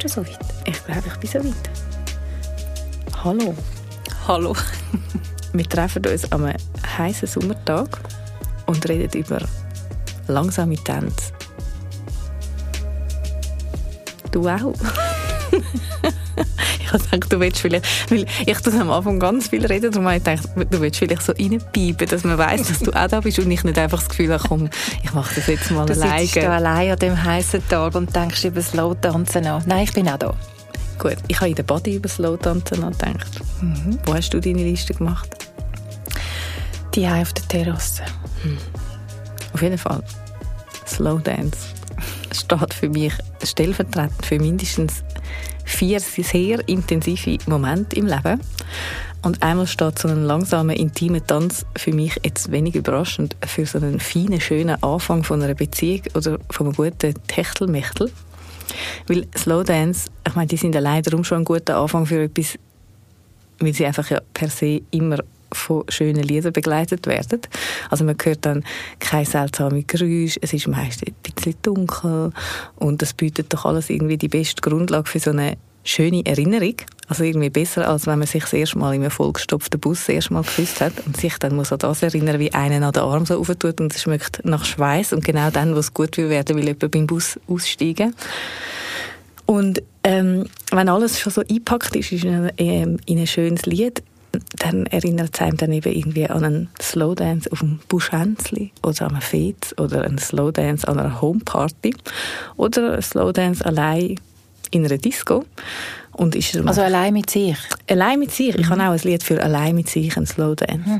du so weit? Ich glaube, ich bin so weit. Hallo. Hallo. Wir treffen uns am heißen Sommertag und reden über langsame Tänze. Du auch? Ich habe gedacht, du willst vielleicht, weil ich das am Anfang ganz viel reden, darum habe ich gedacht, du willst vielleicht so reinpiepen, dass man weiss, dass du auch da bist und ich nicht einfach das Gefühl habe, komm, ich mache das jetzt mal alleine. Du sitzt da allein an diesem heißen Tag und denkst über das Slow-Tanzen nach. Nein, ich bin auch da. Gut, ich habe in der Body über Slow-Tanzen nachgedacht. Wo hast du deine Liste gemacht? Die auf der Terrasse. Auf jeden Fall. Slow Dance steht für mich stellvertretend für mindestens 4 sehr intensive Momente im Leben. Und einmal steht so ein langsamer, intimer Tanz für mich jetzt wenig überraschend für so einen feinen, schönen Anfang von einer Beziehung oder von einem guten Techtelmechtel. Weil Slow Dance, ich meine, die sind allein darum schon ein guter Anfang für etwas, weil sie einfach ja per se immer von schönen Liedern begleitet werden. Also man hört dann keine seltsamen Geräusche, es ist meist ein bisschen dunkel und das bietet doch alles irgendwie die beste Grundlage für so eine schöne Erinnerung. Also irgendwie besser, als wenn man sich das erste Mal in einem vollgestopften Bus das erste Mal geküsst hat und sich dann muss an das erinnern, wie einen an den Arm so aufentut und es schmeckt nach Schweiß und genau dann, wo es gut will werden, will jemand beim Bus aussteigen. Und wenn alles schon so eingepackt ist in ein schönes Lied, dann erinnert es einem dann eben irgendwie an einen Slowdance auf einem Buschhänzli oder an einem Fez oder einen Slowdance an einer Homeparty oder einen Slowdance allein in einer Disco. Und ist also allein mit sich? Allein mit sich. Ich habe auch ein Lied für allein mit sich, einen Slowdance.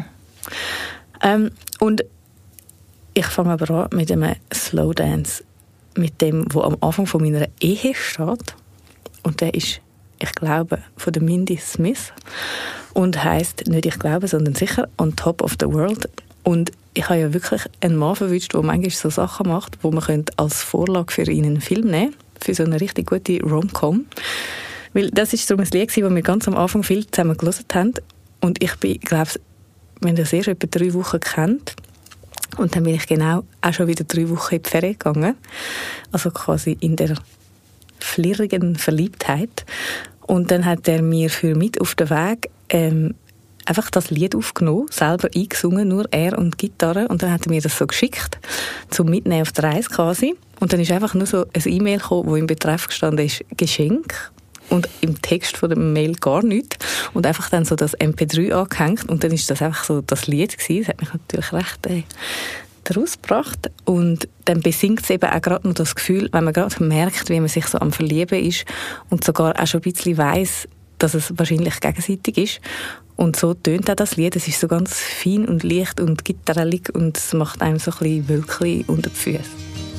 Und ich fange aber an mit einem Slowdance, mit dem, wo am Anfang von meiner Ehe steht. Und der ist, ich glaube, von der Mindy Smith. Und heisst nicht «Ich glaube», sondern sicher «On Top of the World». Und ich habe ja wirklich einen Mann verwünscht, der manchmal so Sachen macht, die man als Vorlage für ihn einen Film nehmen könnte, für so eine richtig gute Rom-Com. Weil das ist so ein Lied, das wir ganz am Anfang viel zusammen gehört haben. Und ich bin, glaube ich, wir haben das erst etwa 3 Wochen kennt. Und dann bin ich genau auch schon wieder 3 Wochen in die Ferien gegangen. Also quasi in der flirrigen Verliebtheit. Und dann hat er mir für mit auf den Weg einfach das Lied aufgenommen, selber eingesungen, nur er und die Gitarre. Und dann hat er mir das so geschickt, zum Mitnehmen auf die Reise quasi. Und dann ist einfach nur so ein E-Mail gekommen, wo im Betreff gestanden ist «Geschenk». Und im Text von der Mail gar nichts. Und einfach dann so das MP3 angehängt. Und dann ist das einfach so das Lied gewesen. Das hat mich natürlich recht daraus gebracht. Und dann besingt es eben auch gerade noch das Gefühl, wenn man gerade merkt, wie man sich so am Verlieben ist und sogar auch schon ein bisschen weiss, dass es wahrscheinlich gegenseitig ist. Und so tönt auch das Lied. Es ist so ganz fein und leicht und gitarrelig und es macht einem so ein bisschen Wölkchen unter die Füße.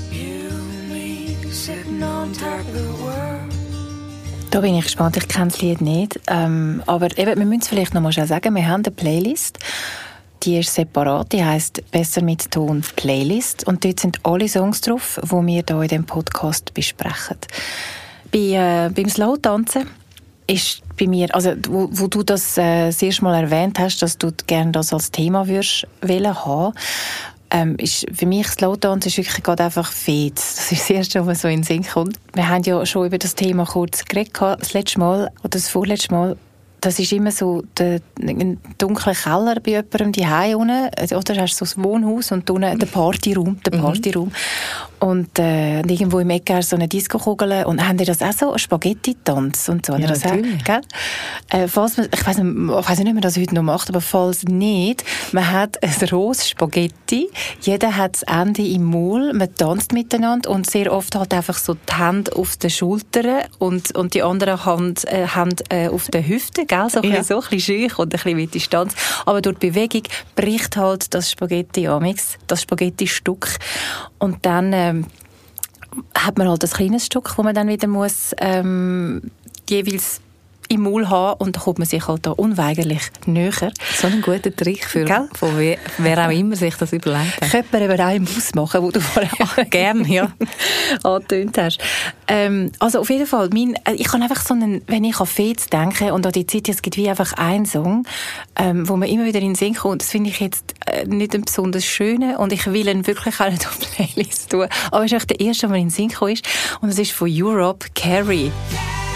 Da bin ich gespannt. Ich kenne das Lied nicht. Aber eben, wir müssen es vielleicht noch mal schnell sagen, wir haben eine Playlist. Die ist separat, die heisst «Besser mit Ton Playlist». Und dort sind alle Songs drauf, die wir hier in diesem Podcast besprechen. Beim Slow-Tanzen ist bei mir, also wo du das das erste Mal erwähnt hast, dass du gerne das als Thema würdest haben, ist für mich Slow-Tanzen ist wirklich gerade einfach Fez. Das ist das Erste, was mir so in den Sinn kommt. Wir haben ja schon über das Thema kurz geredet, das letzte Mal oder das vorletzte Mal. Das ist immer so ein dunkler Keller bei jemandem die Hause unten, oder hast du so ein Wohnhaus und unten den Partyraum. Und irgendwo im Ecke hast du so eine Diskokugel. Und haben die das auch so, Spaghetti-Tanz und so? Ja, das natürlich. Auch, gell? Ich weiss nicht, ob man das heute noch macht, aber falls nicht, man hat ein rohes Spaghetti, jeder hat das Ende im Maul, man tanzt miteinander und sehr oft halt einfach so die Hände auf den Schultern und die andere Hand auf den Hüften, gell? So ein bisschen schüch und ein bisschen mit Distanz. Aber durch die Bewegung bricht halt das Spaghetti amix, das Spaghetti-Stück. Und dann hat man halt ein kleines Stück, das man dann wieder muss jeweils im Maul haben und dann kommt man sich halt da unweigerlich näher. So ein guter Trick von wer auch immer sich das überlegt hat. Könnte man eben auch im Bus machen, wo du vorher gerne, ja, angetönt hast. Also auf jeden Fall, ich kann einfach so wenn ich an Fez denke und an die Zeit, es gibt wie einfach einen Song, wo man immer wieder in den Sinn kommt. Das finde ich jetzt nicht ein besonders schöner und ich will ihn wirklich auch nicht auf die Playlist tun. Aber es ist auch der erste, der mir in den Sinn gekommen ist und das ist von Europe, Carrie.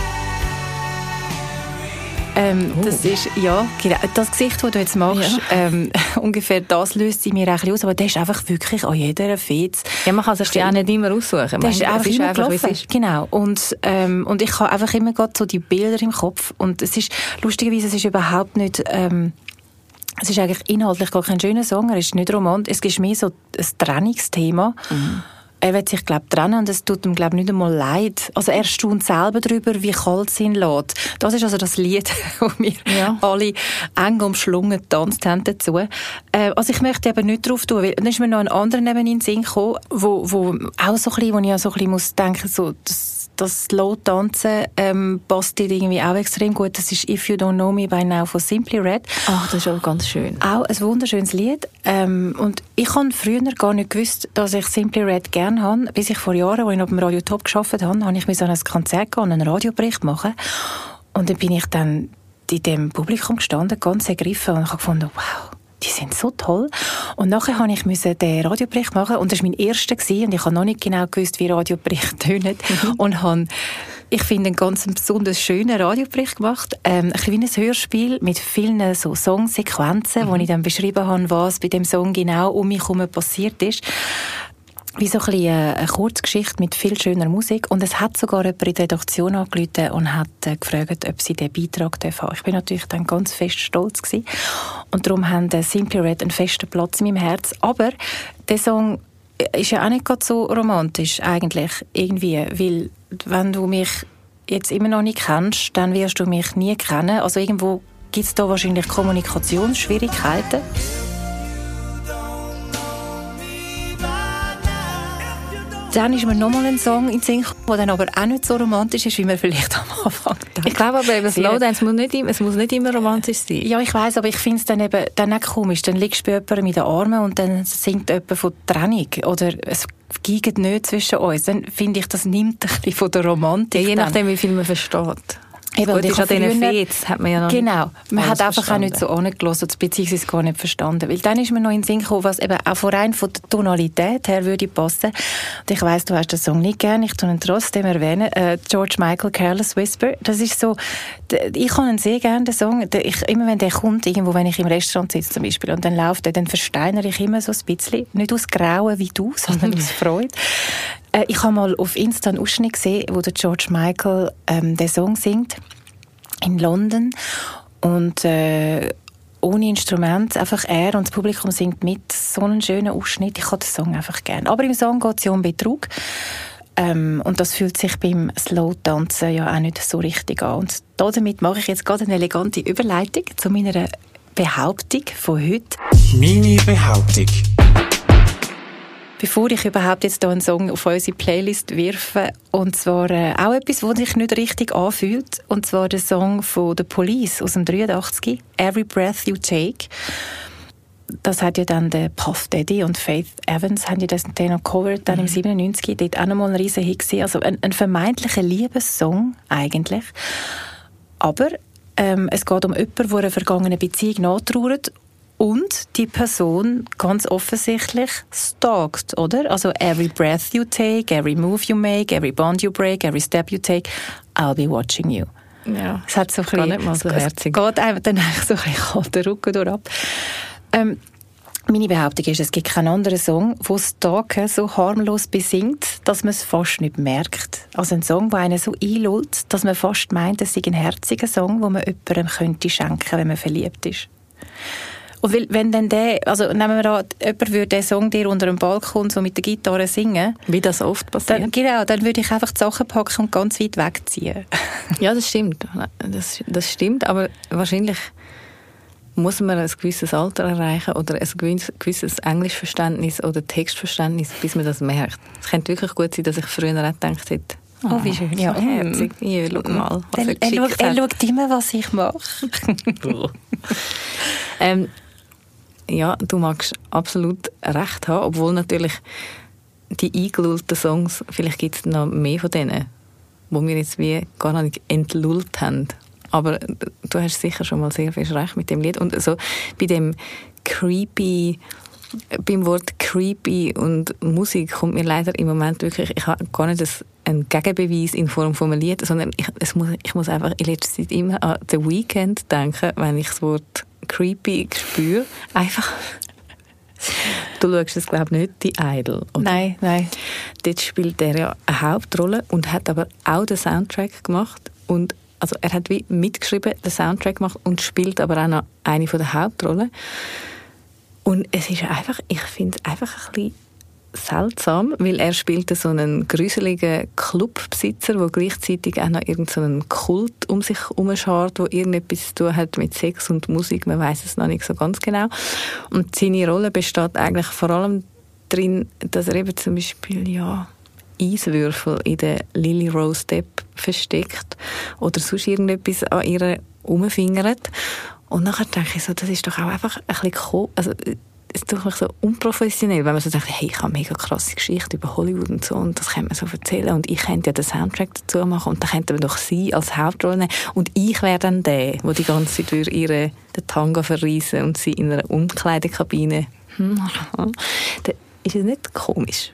Das ist, ja, genau, das Gesicht, das du jetzt machst, ungefähr das löst sie mir ein bisschen aus, aber das ist einfach wirklich an jeder Fez. Ja, man kann sich ja auch nicht immer aussuchen. Das ist einfach immer gelaufen. Genau. Und ich habe einfach immer gerade so die Bilder im Kopf. Und es ist, lustigerweise, es ist überhaupt nicht, es ist eigentlich inhaltlich gar kein schöner Song, er ist nicht romantisch, es ist mehr so ein Trennungsthema. Er will sich, glaube ich, trennen und es tut ihm, glaube ich, nicht einmal leid. Also er staunt selber darüber, wie kalt es ihn lässt. Das ist also das Lied, wo wir alle eng umschlungen getanzt haben dazu. Also ich möchte eben nicht drauf tun, weil dann ist mir noch ein anderer neben in den Sinn gekommen, wo auch so ein bisschen, wo ich auch so ein bisschen muss denken, so, das Slow-Tanzen passt dir irgendwie auch extrem gut. Das ist «If You Don't Know Me By Now» von Simply Red. Ach, das ist auch ganz schön. Auch ein wunderschönes Lied. Und ich habe früher gar nicht gewusst, dass ich Simply Red gerne habe. Bis ich vor Jahren, als ich noch beim Radio Top gearbeitet habe, habe ich mir so ein Konzert gehen und einen Radiobericht machen. Und dann bin ich dann in dem Publikum gestanden, ganz ergriffen, und habe gefunden, wow, die sind so toll. Und nachher musste ich den Radiobericht machen und das war mein erster gewesen, und ich habe noch nicht genau gewusst, wie Radioberichte tönen. Und habe, ich finde, einen ganz besonders schönen Radiobericht gemacht. Ein bisschen wie ein Hörspiel mit vielen so Songsequenzen, wo ich dann beschrieben habe, was bei dem Song genau um mich herum passiert ist. Wie so ein bisschen eine Kurzgeschichte mit viel schöner Musik. Und es hat sogar jemand in der Redaktion angerufen und hat gefragt, ob sie diesen Beitrag haben dürfen. Ich bin natürlich dann ganz fest stolz gewesen. Und darum haben Simply Red einen festen Platz in meinem Herz. Aber der Song ist ja auch nicht gerade so romantisch eigentlich irgendwie, weil wenn du mich jetzt immer noch nicht kennst, dann wirst du mich nie kennen. Also irgendwo gibt es da wahrscheinlich Kommunikationsschwierigkeiten. Dann ist mir nochmal ein Song in den Sinn gekommen, der dann aber auch nicht so romantisch ist, wie man vielleicht am Anfang denkt. Ich glaube aber, Slowdance muss nicht immer romantisch sein. Ja, ich weiss, aber ich finde es dann eben dann auch komisch. Dann liegst du bei jemandem in den Armen und dann singt jemand von Trennung. Oder es geht nicht zwischen uns. Dann finde ich, das nimmt ein bisschen von der Romantik. Ja, je nachdem, wie viel man versteht. Eben, gut, ist an diesen Fets hat man ja noch genau, man hat einfach verstanden. auch nicht so angelassen, beziehungsweise gar nicht verstanden. Weil dann ist mir noch in den Sinn gekommen, was eben auch rein von der Tonalität her würde passen. Und ich weiss, du hast den Song nicht gern, ich tue ihn trotzdem erwähnen. George Michael, «Careless Whisper». Das ist so, ich habe ihn sehr gerne, den Song. Immer wenn der kommt, irgendwo, wenn ich im Restaurant sitze zum Beispiel, und dann läuft er, dann versteinere ich immer so ein bisschen. Nicht aus Grauen wie du, sondern aus Freude. Ich habe mal auf Insta einen Ausschnitt gesehen, wo der George Michael den Song singt. In London und ohne Instrument, einfach er und das Publikum singt mit, so einen schönen Ausschnitt. Ich habe den Song einfach gerne. Aber im Song geht es ja um Betrug und das fühlt sich beim Slow-Tanzen ja auch nicht so richtig an. Und damit mache ich jetzt gerade eine elegante Überleitung zu meiner Behauptung von heute. Meine Behauptung. Bevor ich überhaupt jetzt hier einen Song auf unsere Playlist wirfe, und zwar auch etwas, was sich nicht richtig anfühlt, und zwar der Song von The Police aus dem 83, «Every Breath You Take». Das hat ja dann der Puff Daddy und Faith Evans haben ja das dann noch covered, dann im 97, dort auch nochmal ein riesen Hit gewesen. Also ein vermeintlicher Liebessong eigentlich. Aber es geht um jemanden, der einer vergangenen Beziehung nachtrauert und die Person ganz offensichtlich stalkt, oder? Also «Every breath you take, every move you make, every bond you break, every step you take, I'll be watching you». Ja, es hat so gar nicht mal so herzig. Es geht einfach dann eigentlich so ein bisschen kalter Rücken durch ab. Meine Behauptung ist, es gibt keinen anderen Song, der Stalken so harmlos besingt, dass man es fast nicht merkt. Also ein Song, der einen so einlullt, dass man fast meint, es sei ein herziger Song, den man jemandem könnte schenken, wenn man verliebt ist. Und wenn dann also nehmen wir an, jemand würde den Song dir unter dem Balkon so mit der Gitarre singen. Wie das oft passiert. Dann würde ich einfach die Sachen packen und ganz weit wegziehen. Ja, das stimmt. Das stimmt, aber wahrscheinlich muss man ein gewisses Alter erreichen oder ein gewisses Englischverständnis oder Textverständnis, bis man das merkt. Es könnte wirklich gut sein, dass ich früher auch gedacht hätte, oh, wie schön. Ja, herzig. Ja, schau mal, was er schaut immer, was ich mache. Ja, du magst absolut recht haben, obwohl natürlich die eingelullten Songs, vielleicht gibt es noch mehr von denen, wo wir jetzt wie gar nicht entlullt haben. Aber du hast sicher schon mal sehr viel recht mit dem Lied. Und so bei dem creepy, beim Wort creepy und Musik kommt mir leider im Moment wirklich, ich habe gar nicht ein Gegenbeweis in Form von einem Lied, sondern ich muss einfach in letzter Zeit immer an The Weeknd denken, wenn ich das Wort creepy spüre. Einfach... Du schaust es, glaube ich, nicht, die Idol, oder? Nein. Dort spielt er ja eine Hauptrolle und hat aber auch den Soundtrack gemacht. Und, also er hat wie mitgeschrieben, den Soundtrack gemacht und spielt aber auch noch eine von der Hauptrollen. Und es ist einfach, ich finde es einfach ein bisschen seltsam, weil er spielt so einen gruseligen Clubbesitzer, der gleichzeitig auch noch irgendeinen Kult um sich herumschart, der irgendetwas zu tun hat mit Sex und Musik, man weiß es noch nicht so ganz genau. Und seine Rolle besteht eigentlich vor allem darin, dass er eben zum Beispiel Eiswürfel in der Lily Rose Depp versteckt oder sonst irgendetwas an ihr herumfingert. Und nachher denke ich so, das ist doch auch einfach ein bisschen es ist doch so unprofessionell, wenn man so denkt, hey, ich habe eine mega krasse Geschichte über Hollywood und so und das kann man so erzählen und ich könnte ja den Soundtrack dazu machen und dann könnte man doch sie als Hauptrolle nehmen und ich wäre dann der die ganze Zeit den Tango verreisen und sie in einer Umkleidekabine. Dann ist es nicht komisch?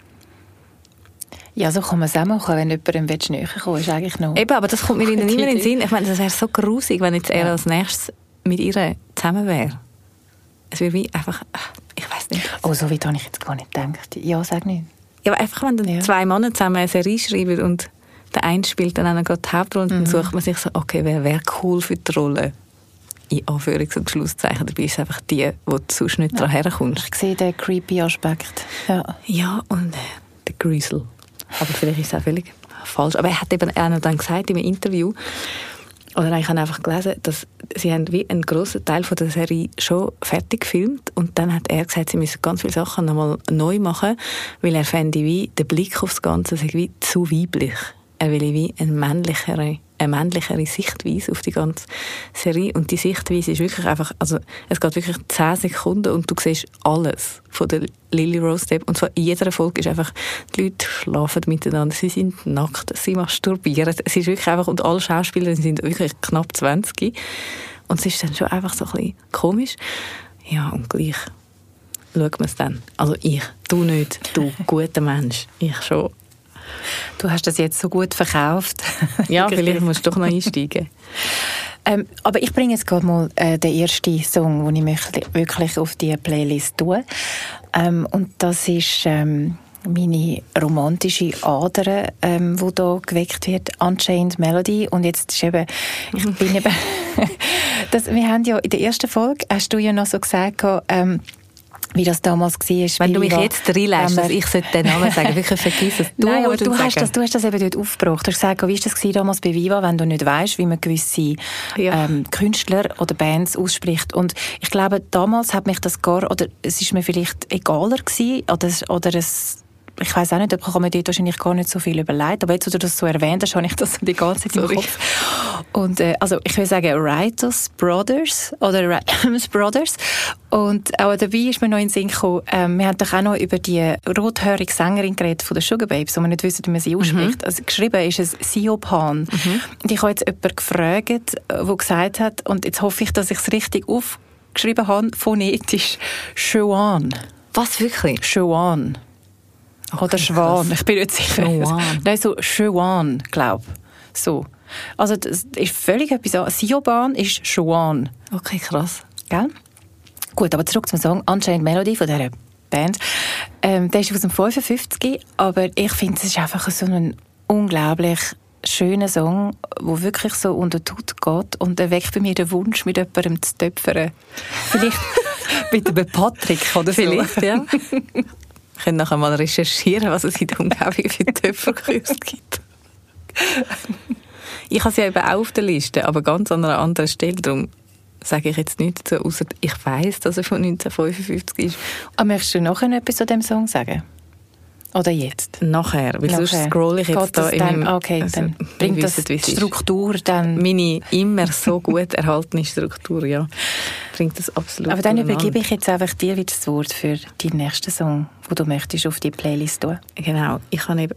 Ja, so kann man es auch machen, wenn jemandem näher kommen ist eigentlich noch... Eben, aber das kommt mir nicht mehr in den Sinn. Ich meine, das wäre so grusig, wenn jetzt er als nächstes mit ihr zusammen wäre. Es wäre wie einfach... Ich weiß nicht. Oh, so weit habe ich jetzt gar nicht gedacht. Ja, sag nicht. Ja, aber einfach, wenn dann zwei Männer zusammen eine Serie schreiben und der eine spielt dann gerade die Hauptrolle, dann sucht man sich so, okay, wer wäre cool für die Rolle? In Anführungs- und Schlusszeichen. Dabei ist es einfach die, wo du sonst nicht dran herkommst. Ich sehe den creepy Aspekt. Ja, und der Grusel. Aber vielleicht ist es auch völlig falsch. Aber er hat eben auch dann gesagt in einem Interview, oder ich habe einfach gelesen, dass sie haben wie einen grossen Teil von der Serie schon fertig gefilmt und dann hat er gesagt, sie müssen ganz viele Sachen nochmal neu machen, weil er fände wie der Blick aufs Ganze sei wie zu weiblich. Er will wie eine männlichere Sichtweise auf die ganze Serie und die Sichtweise ist wirklich einfach, also es geht wirklich 10 Sekunden und du siehst alles von der Lily Rose Depp und zwar in jeder Folge ist einfach, die Leute schlafen miteinander, sie sind nackt, sie masturbieren, es ist wirklich einfach, und alle Schauspieler sind wirklich knapp 20 und es ist dann schon einfach so ein bisschen komisch. Ja, und gleich schaut man es dann. Also du nicht, du guter Mensch, ich schon. Du hast das jetzt so gut verkauft. Ja, vielleicht musst du doch noch einsteigen. Aber ich bringe jetzt gerade mal den ersten Song, den ich wirklich auf die Playlist tue. Und das ist meine romantische Ader, die hier geweckt wird, Unchained Melody. Und jetzt ist eben, wir haben ja in der ersten Folge, hast du ja noch so gesagt, wie das damals war. Wenn du mich jetzt reinlässt, dass ich den Namen sagen, wirklich vergiss es. Nein, aber du hast das eben dort aufgebracht. Du hast gesagt, wie war das damals bei Viva, wenn du nicht weißt, wie man gewisse Künstler oder Bands ausspricht. Und ich glaube, damals hat mich das oder es ist mir vielleicht egaler gewesen, oder ich weiss auch nicht, da kann man dort wahrscheinlich gar nicht so viel überlegt, aber jetzt, wo du das so erwähnt hast, habe ich das die ganze Zeit im Kopf. Und also ich will sagen Writers Brothers oder Rhymes Brothers. Und auch dabei ist mir noch in den Sinn gekommen, wir haben doch auch noch über die rothörige Sängerin geredet von den Sugar Babes, wo man nicht wissen, wie man sie ausspricht. Also geschrieben ist es Siobhan. Und ich habe jetzt jemanden gefragt, der gesagt hat, und jetzt hoffe ich, dass ich es richtig aufgeschrieben habe, phonetisch, Schwan. Was, wirklich? Schwan. Okay, oder Schwan, ich bin nicht sicher. Nein, so Schwan, glaube ich. So. Also das ist völlig etwas anderes. Siobhan ist Schwan. Okay, krass. Gell? Gut, aber zurück zum Song Unchained Melody von dieser Band. Der ist aus dem 55, aber ich finde, es ist einfach so ein unglaublich schöner Song, der wirklich so unter die Haut geht und er weckt bei mir den Wunsch, mit jemandem zu töpfern. Vielleicht mit einem Patrick oder so. Vielleicht, ja. Wir können nachher mal recherchieren, was es in der Umgebung für Töpferkurse gibt. Ich habe sie ja eben auch auf der Liste, aber ganz an einer anderen Stelle. Darum sage ich jetzt nichts dazu, außer ich weiss, dass er von 1955 ist. Aber möchtest du nachher noch etwas zu diesem Song sagen? Oder jetzt? Nachher, weil sonst scrolle ich jetzt da in meinem... Okay, also, dann bringt das Struktur dann... Meine immer so gut erhaltene Struktur, ja. Bringt das absolut. Aber dann übergebe ich jetzt einfach dir wieder das Wort für deinen nächsten Song, den du möchtest auf die Playlist tun. Genau. Ich habe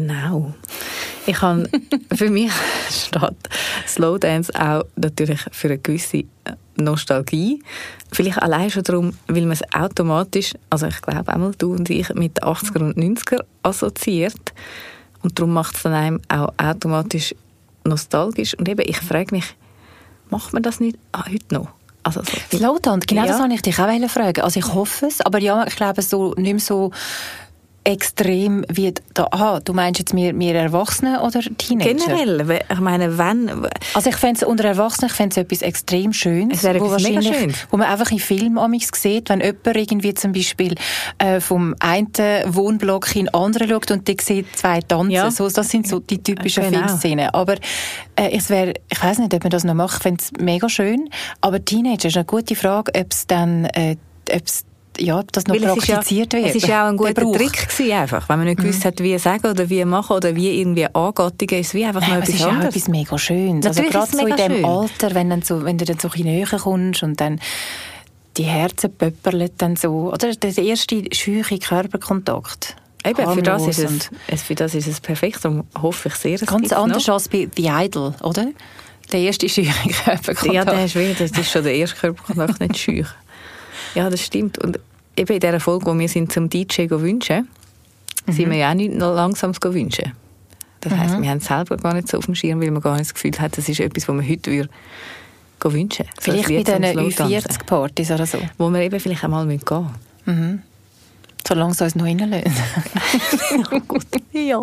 für mich steht Slowdance auch natürlich für eine gewisse Nostalgie. Vielleicht allein schon darum, weil man es automatisch, also ich glaube einmal du und ich, mit den 80er und 90er assoziiert. Und darum macht es dann einem auch automatisch nostalgisch. Und eben, ich frage mich, macht man das nicht heute noch? Also so Slowdown, genau das wollte ich dich auch fragen. Also ich hoffe es, aber ja, ich glaube so nicht mehr so extrem wie da. Aha, du meinst jetzt wir Erwachsene oder Teenager? Generell, ich meine, wenn... Also ich fände es unter Erwachsenen, ich fände es etwas extrem Schönes, es wäre etwas mega Schönes, wo man einfach in Filmen amigs sieht, wenn jemand irgendwie zum Beispiel vom einen Wohnblock in den anderen schaut und der sieht zwei tanzen. Ja. So, das sind so die typischen Filmszenen. Aber ich weiss nicht, ob man das noch macht, ich fände es mega schön. Aber Teenager ist eine gute Frage, ob es dann ob das noch praktiziert wird. Es war ja auch ein guter Trick gewesen, einfach. Wenn man nicht gewusst hat, wie sagen oder wie machen oder wie irgendwie angattigen, ist es wie einfach noch etwas anderes. Es ist auch etwas mega Schönes. Also gerade so in dem Alter, wenn du dann so ein bisschen näher kommst und dann die Herzen pöpperlen dann so. Oder der erste scheuche Körperkontakt. Eben, für das ist es perfekt und hoffe ich sehr, es ganz anders als bei The Idol, oder? Der erste scheuche Körperkontakt. Ja, das ist schon der erste Körperkontakt, nicht scheuch. Ja, das stimmt. Und eben in dieser Folge, wo wir sind zum DJ wünschen, sind wir ja auch nicht noch langsam wünschen. Das heisst, wir haben es selber gar nicht so auf dem Schirm, weil man gar nicht das Gefühl hat, das ist etwas, was man heute wünschen würde. Vielleicht bei diesen Ü40-Partys oder so. Wo wir eben vielleicht einmal gehen müssen. Mhm. Solange es uns noch reinlassen. Gut. Ja.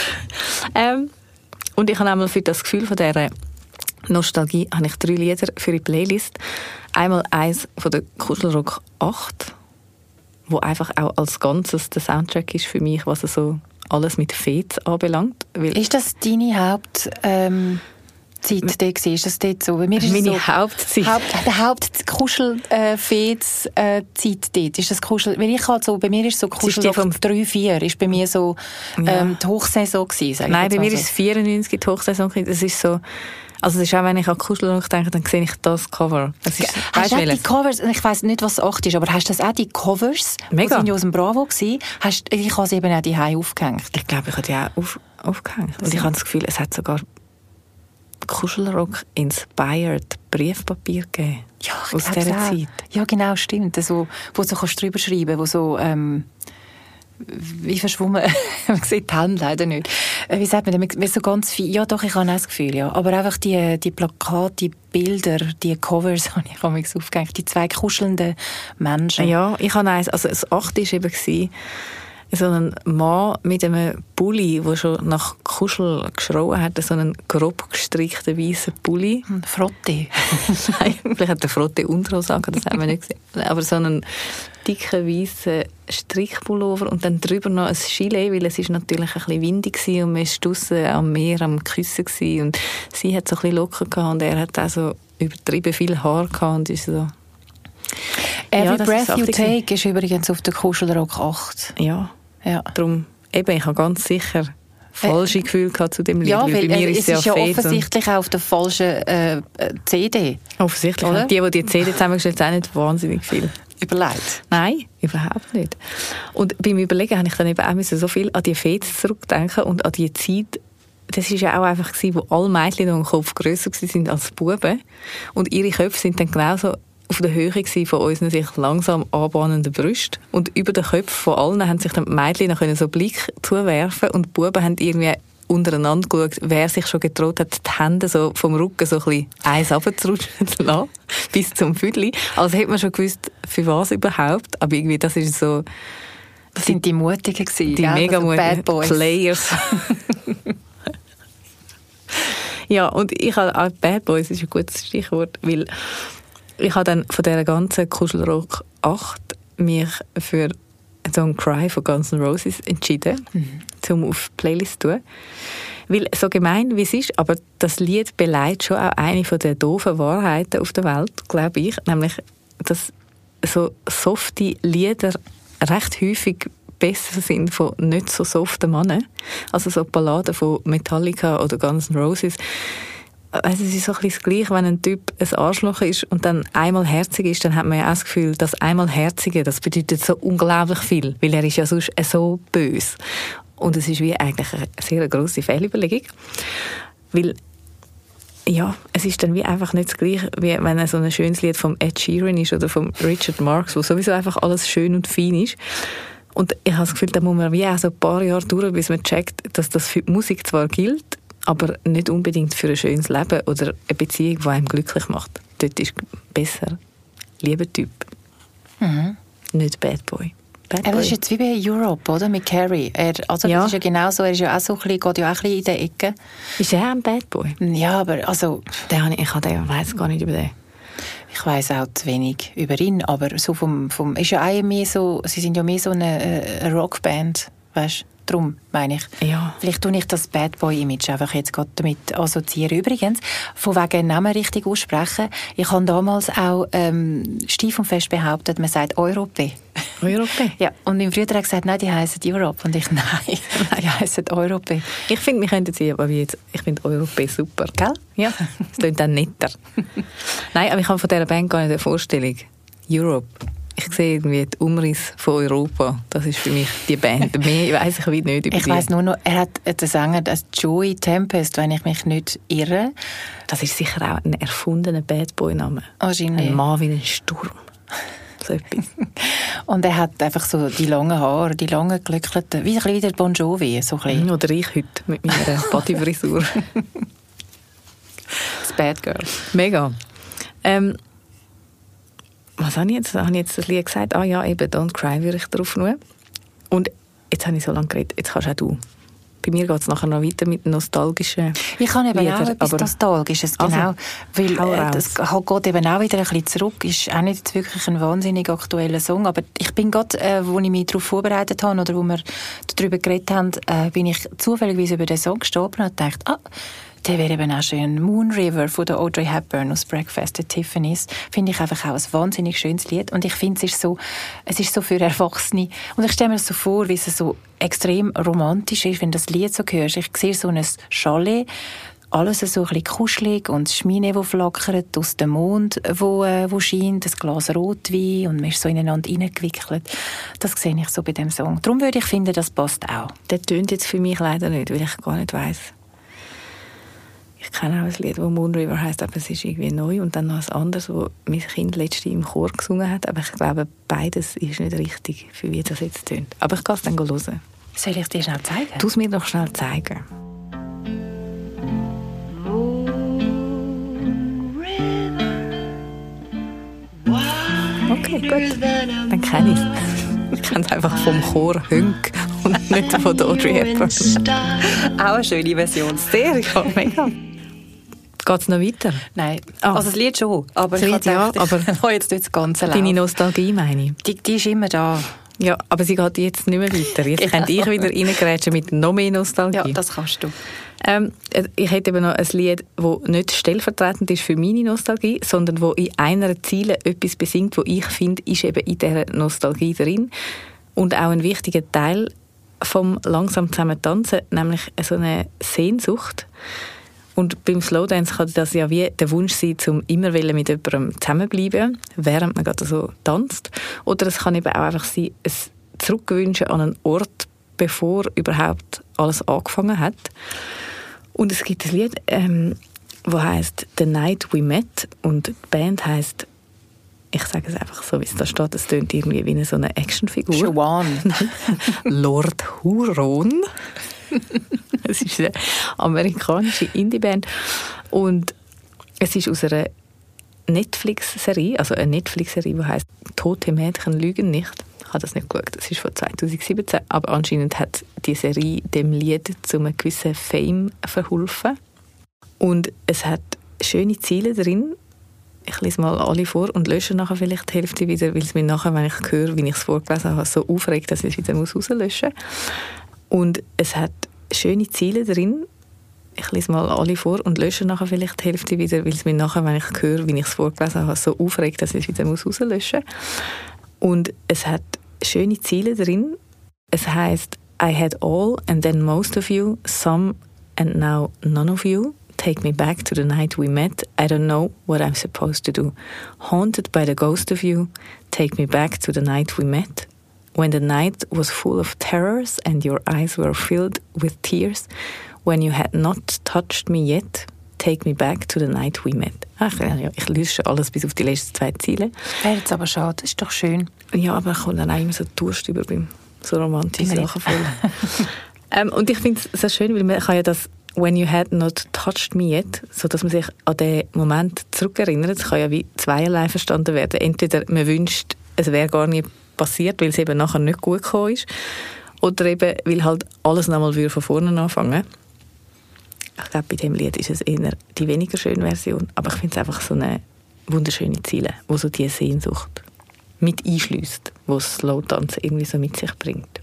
Und ich habe einmal für das Gefühl von dieser Nostalgie habe ich 3 Lieder für die Playlist. Einmal eins von der Kuschelrock 8, wo einfach auch als Ganzes der Soundtrack ist für mich, was so alles mit Fets anbelangt. Ist das deine Hauptzeit dort? Ist das dort so? Bei mir ist meine so Hauptzeit. Der Hauptkuschel-Fets-Zeit dort. Ist das Kuschel? Weil ich halt so, bei mir ist so Kuschelrock 3-4 ist bei mir so die Hochsaison gewesen. Nein, bei mir ist es 94 die Hochsaison. Das ist so. Also es ist auch, wenn ich an Kuschelrock denke, dann sehe ich das Cover. Das ist, hast du auch die Covers, ich weiss nicht, was 8 ist, aber hast du das auch, die Covers? Mega. Die sind ja aus dem Bravo gewesen. Ich habe sie eben auch die aufgehängt. Ich glaube, ich habe die auch aufgehängt. Und ich habe das Gefühl, es hat sogar Kuschelrock-inspired Briefpapier gegeben. Ja, aus dieser Zeit. Ja, genau, stimmt. So, wo du drüber schreiben kannst, wo so... wie verschwommen, man sieht die Hände leider nicht. Wie sagt man denn, so ganz viel, ja doch, ich habe auch das Gefühl, ja. Aber einfach die Plakate, die Bilder, die Covers habe ich aufgehängt, die 2 kuschelnden Menschen. Ja, ich habe eins, also das 8 war eben so ein Mann mit einem Pulli, der schon nach Kuschel geschrauen hat, so einen grob gestrickten weißen Pulli. Frotte. Nein, vielleicht hat der Frotte Unterhose an, das haben wir nicht gesehen. Aber so einen dicken weißen Strickpullover und dann drüber noch ein Gilet, weil es ist natürlich ein bisschen windig war und man war draussen am Meer am Küssen gewesen. Und sie hat so ein bisschen Locken gehabt und er hat auch so übertrieben viel Haar gehabt und ist so... Every Breath You Take ist übrigens auf der Kuschelrock 8. Ja. Darum, eben, ich habe ganz sicher falsche Gefühle gehabt zu dem Lied. Ja, weil bei mir es ist ja offensichtlich auch auf der falschen CD. Offensichtlich. Oder? Die CD zusammengestellt haben nicht wahnsinnig viel überlegt. Nein, überhaupt nicht. Und beim Überlegen habe ich dann eben auch so viel an die Fets zurückdenken und an die Zeit. Das war ja auch einfach, wo alle Mädchen noch im Kopf grösser waren als Buben. Und ihre Köpfe sind dann genauso auf der Höhe von unseren sich langsam anbahnenden Brüsten. Und über den Köpfen von allen haben sich dann die Mädchen noch so Blick zuwerfen und die Buben haben irgendwie untereinander geschaut, wer sich schon getraut hat, die Hände so vom Rücken so ein bisschen eins runterzurutschen zu lassen, bis zum Füdli. Also hätte man schon gewusst, für was überhaupt. Aber irgendwie, das ist so... Das sind die Mutigen gewesen, die mega mutigen Players. Ja, und ich habe auch Bad Boys ist ein gutes Stichwort, weil ich habe dann von dieser ganzen Kuschelrock 8 mich für Don't Cry von Guns N' Roses entschieden, um auf die Playlist zu tun. Weil so gemein wie es ist, aber das Lied beleidigt schon auch eine der doofen Wahrheiten auf der Welt, glaube ich, nämlich, dass so softe Lieder recht häufig besser sind von nicht so soften Männern. Also so Balladen von Metallica oder Guns N' Roses. Also es ist so ein bisschen das Gleiche, wenn ein Typ ein Arschloch ist und dann einmal herzig ist, dann hat man ja auch das Gefühl, dass einmal Herzige, das bedeutet so unglaublich viel, weil er ist ja sonst so böse. Und es ist wie eigentlich eine sehr grosse Fehlüberlegung. Weil, ja, es ist dann wie einfach nicht das Gleiche, wie wenn so ein schönes Lied vom Ed Sheeran ist oder vom Richard Marx, wo sowieso einfach alles schön und fein ist. Und ich habe das Gefühl, da muss man wie auch so ein paar Jahre durch, bis man checkt, dass das für die Musik zwar gilt, aber nicht unbedingt für ein schönes Leben oder eine Beziehung, die einem glücklich macht. Dort ist besser lieber Typ. Nicht Bad Boy. Das ist jetzt wie bei Europe, oder? Mit Carrie. Das ist ja genau so. Er ist ja auch so ein bisschen, geht ja auch ein bisschen in die Ecke. Ist er ein Bad Boy? Ja, aber also... Ich weiss gar nicht über den. Ich weiss auch zu wenig über ihn, aber so vom ist ja auch mehr so, sie sind ja mehr so eine Rockband, weißt du? Darum meine ich. Ja. Vielleicht tue ich das Bad Boy-Image einfach jetzt gerade damit assoziieren. Übrigens, von wegen Namen richtig aussprechen, ich habe damals auch steif und fest behauptet, man sagt Europe. Europe? Ja, und mein Bruder hat gesagt, nein, die heissen Europe. Und ich, nein, die heissen Europe. Ich finde, wir könnten sie, aber ich finde Europe super. Gell? Ja, es klingt dann netter. Nein, aber ich habe von dieser Band gar nicht eine Vorstellung. Europe. Ich sehe irgendwie den Umriss von Europa. Das ist für mich die Band. Mehr weiss ich nicht über die. Ich weiss nur noch, er hat den Sänger, das Joey Tempest, wenn ich mich nicht irre. Das ist sicher auch ein erfundener Bad Boy-Name. Wahrscheinlich. Ein Mann wie ein Sturm. So etwas. Und er hat einfach so die langen Haare, die langen gelöckelten, wie der Bon Jovi. So ein oder ich heute mit meiner Bodyfrisur. Das Bad Girl. Mega. Was habe ich jetzt? Habe ich jetzt das Lied gesagt? Ah ja, eben «Don't Cry» würde ich drauf nehmen. Und jetzt habe ich so lange geredet, jetzt kannst auch du. Bei mir geht es nachher noch weiter mit nostalgischen Ich habe eben Lieder, auch etwas Nostalgisches, genau. Also, weil das geht eben auch wieder ein bisschen zurück. Ist auch nicht wirklich ein wahnsinnig aktueller Song, aber ich bin gerade, wo ich mich darauf vorbereitet habe oder wo wir darüber geredet haben, bin ich zufälligerweise über den Song gestolpert und dachte, der wäre eben auch schön. «Moon River» von der Audrey Hepburn aus «Breakfast at Tiffany's». Finde ich einfach auch ein wahnsinnig schönes Lied. Und ich finde, es ist so für Erwachsene. Und ich stelle mir das so vor, wie es so extrem romantisch ist, wenn du das Lied so hörst. Ich sehe so ein Chalet, alles so ein bisschen kuschelig und das Schmine, das flackert, aus dem Mond, wo scheint, das Glas Rotwein und man ist so ineinander reingewickelt. Das sehe ich so bei dem Song. Darum würde ich finden, das passt auch. Der tönt jetzt für mich leider nicht, weil ich gar nicht weiss. Ich kenne auch ein Lied, das «Moon River» heisst, aber es ist irgendwie neu. Und dann noch ein anderes, das mein Kind letztens im Chor gesungen hat. Aber ich glaube, beides ist nicht richtig, für wie das jetzt tönt. Aber ich kann es dann hören. Soll ich dir schnell zeigen? Tu es mir doch schnell zeigen. Okay, gut. Dann kenne ich es. Ich kenne es einfach vom Chor «Hünk» und nicht von der Audrey Hepburn. Auch eine schöne Version. Sehr, ja, mega. Geht es noch weiter? Nein, also das Lied schon, aber das Lied, ja, aber ich habe jetzt nicht das ganze Lauf. Deine Nostalgie, meine ich. Die ist immer da. Ja, aber sie geht jetzt nicht mehr weiter. Jetzt könnte ich wieder reingrätschen mit noch mehr Nostalgie. Ja, das kannst du. Ich hätte eben noch ein Lied, das nicht stellvertretend ist für meine Nostalgie, sondern wo in einer Ziele etwas besingt, wo ich finde, ist eben in dieser Nostalgie drin. Und auch ein wichtiger Teil vom langsam zusammen tanzen, nämlich so eine Sehnsucht. Und beim Slowdance kann das ja wie der Wunsch sein, um immer mit jemandem zusammenbleiben, während man gerade so tanzt. Oder es kann eben auch einfach sein, ein Zurückwünschen an einen Ort, bevor überhaupt alles angefangen hat. Und es gibt ein Lied, das heisst «The Night We Met» und die Band heisst, ich sage es einfach so, wie es da steht, es tönt irgendwie wie so eine Actionfigur. Siobhan. Lord Huron. Es ist eine amerikanische Indie-Band. Und es ist aus einer Netflix-Serie, also eine Netflix-Serie, die heisst «Tote Mädchen lügen nicht». Ich habe das nicht geschaut, das ist von 2017, aber anscheinend hat die Serie dem Lied zu einem gewissen Fame verholfen. Und es hat schöne Ziele drin. Ich lese mal alle vor und lösche nachher vielleicht die Hälfte wieder, weil es mich nachher, wenn ich höre, wie ich es vorgelesen habe, so aufregt, dass ich es wieder rauslöschen muss. Und es hat schöne Ziele drin. Ich lese mal alle vor und lösche nachher vielleicht die Hälfte wieder, weil es mich nachher, wenn ich höre, wie ich es vorgelesen habe, so aufregt, dass ich es wieder rauslöschen muss. Und es hat schöne Ziele drin. Es heisst «I had all and then most of you, some and now none of you. Take me back to the night we met. I don't know what I'm supposed to do. Haunted by the ghost of you. Take me back to the night we met. When the night was full of terrors and your eyes were filled with tears. When you had not touched me yet. Take me back to the night we met.» Ich lösche alles bis auf die letzten 2 Ziele. Wäre jetzt aber schade, das ist doch schön. Ja, aber ich komme dann auch immer so Durst über beim so romantische Sachen voll. Und ich finde es so schön, weil man kann ja das «When you had not touched me yet», so dass man sich an den Moment zurückerinnert. Es kann ja wie zweierlei verstanden werden. Entweder man wünscht, es wäre gar nie passiert, weil es eben nachher nicht gut gekommen ist. Oder eben, weil halt alles nochmal von vorne anfangen. Ich glaube, bei diesem Lied ist es eher die weniger schöne Version. Aber ich finde es einfach so eine wunderschöne Ziele, wo so diese Sehnsucht mit einschliesst, wo das Slowtanzen irgendwie so mit sich bringt.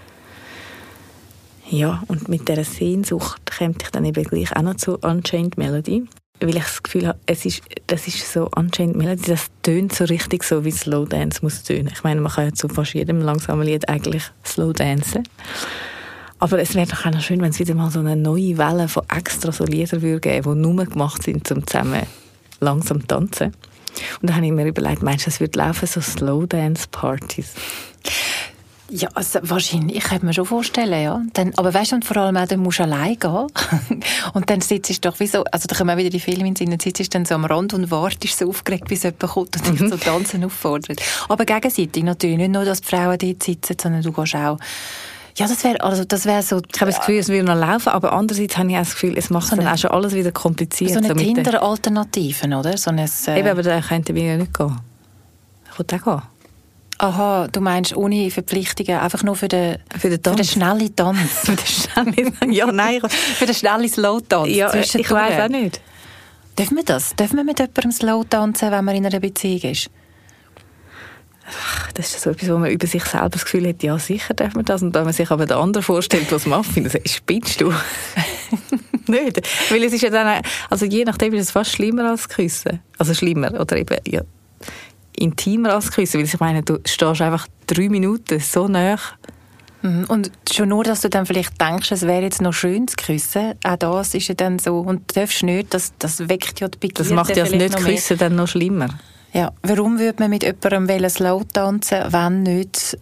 Ja, und mit dieser Sehnsucht komme ich dann eben gleich auch noch zu Unchained Melody. Weil ich das Gefühl habe, das ist so Unchained Melody, das tönt so richtig so, wie Slowdance muss tönen. Ich meine, man kann ja zu fast jedem langsamen Lied eigentlich Slowdancen. Aber es wäre doch auch noch schön, wenn es wieder mal so eine neue Welle von extra so Liedern würde geben, die nur gemacht sind, um zusammen langsam zu tanzen. Und dann habe ich mir überlegt, meinst du, es würde laufen, so Slowdance-Partys? Ja, also wahrscheinlich, ich könnte mir schon vorstellen, ja. Dann, aber weißt du, und vor allem auch, dann musst du allein gehen. Und dann sitzt du doch wie so, also da kommen auch wieder die Filme in den Sinn, dann sitzt du dann so am Rand und wartest so aufgeregt, bis jemand kommt und dich zum Tanzen auffordert. Aber gegenseitig natürlich, nicht nur, dass die Frauen dort sitzen, sondern du gehst auch. Ja, das wäre so. Ich habe das Gefühl, es würde noch laufen, aber andererseits habe ich auch das Gefühl, es macht so dann auch schon alles wieder kompliziert. So eine Tinder-Alternative, oder? So Eben, aber da könnte wir ja nicht gehen. Ich würde auch gehen. Aha, du meinst ohne Verpflichtungen, einfach nur für den schnellen Tanz. Für den schnellen, ja, nein. Für den schnellen Slow-Tanz. Ja, ich weiss auch nicht. Dürfen wir das? Dürfen wir mit jemandem Slow tanzen, wenn man in einer Beziehung ist? Das ist so etwas, wo man über sich selber das Gefühl hat, ja, sicher darf man das. Und wenn man sich aber den anderen vorstellt, was man findet, dann spinnst du. Nicht. Weil es ist ja dann, also je nachdem ist es fast schlimmer als Küssen. Also schlimmer, oder eben, ja, intimer als Küssen. Weil ich meine, du stehst einfach 3 Minuten so nah. Und schon nur, dass du dann vielleicht denkst, es wäre jetzt noch schön zu küssen, auch das ist ja dann so, und du darfst nicht, das weckt ja die Begierde. Das macht ja das Nicht-Küssen dann noch schlimmer. Ja, warum würde man mit jemandem slow tanzen, wenn nicht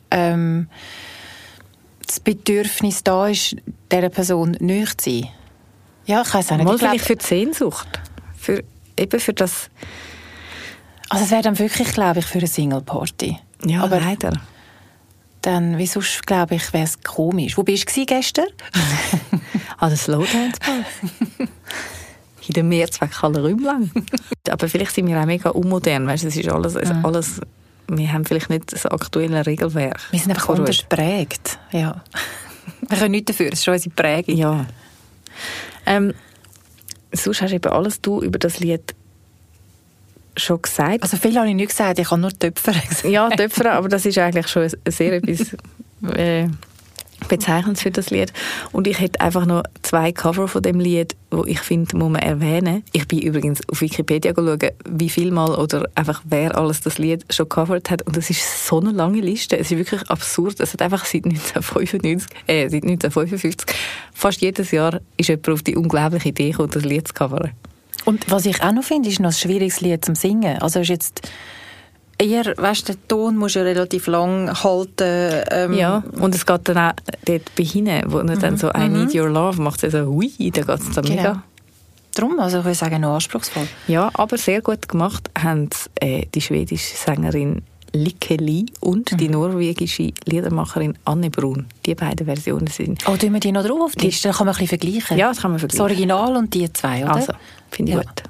das Bedürfnis da ist, dieser Person nahe zu sein? Ja, ich weiss auch nicht. Mal vielleicht für die Sehnsucht. Für das... Also es wäre dann wirklich, glaube ich, für eine Single-Party. Ja, aber leider. Dann, wie sonst, glaube ich, wäre es komisch. Wo bist du gestern? An der Slowdance-Party. In der Mehrzweckhalle Rümlang. Aber vielleicht sind wir auch mega unmodern. Weißt, es ist alles, wir haben vielleicht nicht das aktuelle Regelwerk. Wir sind einfach anders geprägt. Ja. Wir können nichts dafür, das ist schon unsere Prägung. Ja. Sonst hast du eben alles über das Lied schon gesagt. Also viel habe ich nicht gesagt, ich habe nur Töpfer gesagt. Ja, Töpfer, aber das ist eigentlich schon sehr etwas Bezeichnendes für das Lied. Und ich hätte einfach noch 2 Cover von dem Lied, wo ich finde, muss man erwähnen. Ich bin übrigens auf Wikipedia schauen, wie viel Mal oder einfach wer alles das Lied schon gecovert hat. Und es ist so eine lange Liste. Es ist wirklich absurd. Es hat einfach seit 1955 fast jedes Jahr ist jemand auf die unglaubliche Idee gekommen, das Lied zu covern. Und was ich auch noch finde, ist noch ein schwieriges Lied zum Singen. Also ist jetzt eher, weißt du, den Ton musst du ja relativ lang halten. Ja, und es geht dann auch dort bei hinten, wo er dann so «I need your love» macht, es so «hui», dann geht es dann mega. Darum, also ich würde sagen, noch anspruchsvoll. Ja, aber sehr gut gemacht haben die schwedische Sängerin Lykke Li und die norwegische Liedermacherin Anne Brun. Die beiden Versionen sind... Oh, tun wir die noch drauf auf die Liste? Dann kann man ein bisschen vergleichen. Ja, das kann man vergleichen. Das Original und die 2, oder? Also, finde ich gut.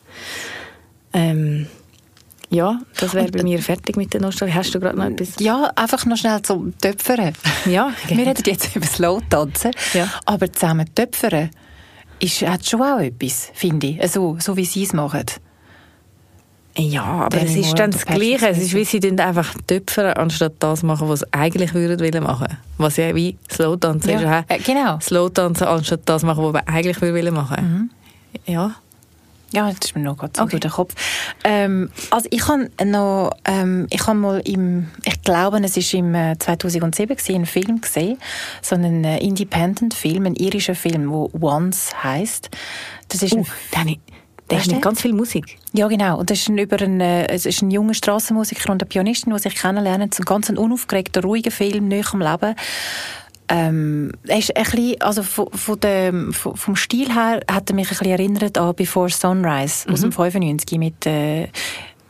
Ja, das wäre bei mir fertig mit der Nostalgie. Hast du gerade noch etwas? Ja, einfach noch schnell zum Töpfern. Ja, wir reden jetzt über Slow-Tanzen, aber zusammen Töpfern hat schon auch etwas, finde ich. So wie sie es machen. Ja, aber es ist dann das Gleiche. Es ist wie sie einfach töpfern, anstatt das machen, was sie eigentlich machen würden. Was ja wie Slowtanzen ist. Genau. Slowtanzen, anstatt das machen, was wir eigentlich machen. Ja. Ja, das ist mir noch gerade so durch den Kopf. Also ich habe mal ich glaube, es war im 2007 einen Film gesehen, so einen Independent-Film, ein irischer Film, der «Once» heisst. Das ist der hat ganz viel Musik. Ja, genau. Und das ist es ist ein junger Strassenmusiker und eine Pianistin, die sich kennenlernen. Es ist ein ganz unaufgeregter, ruhiger Film, nahe am Leben. Er ist ein bisschen, also vom Stil her hat er mich ein bisschen erinnert an «Before Sunrise» aus dem 95 mit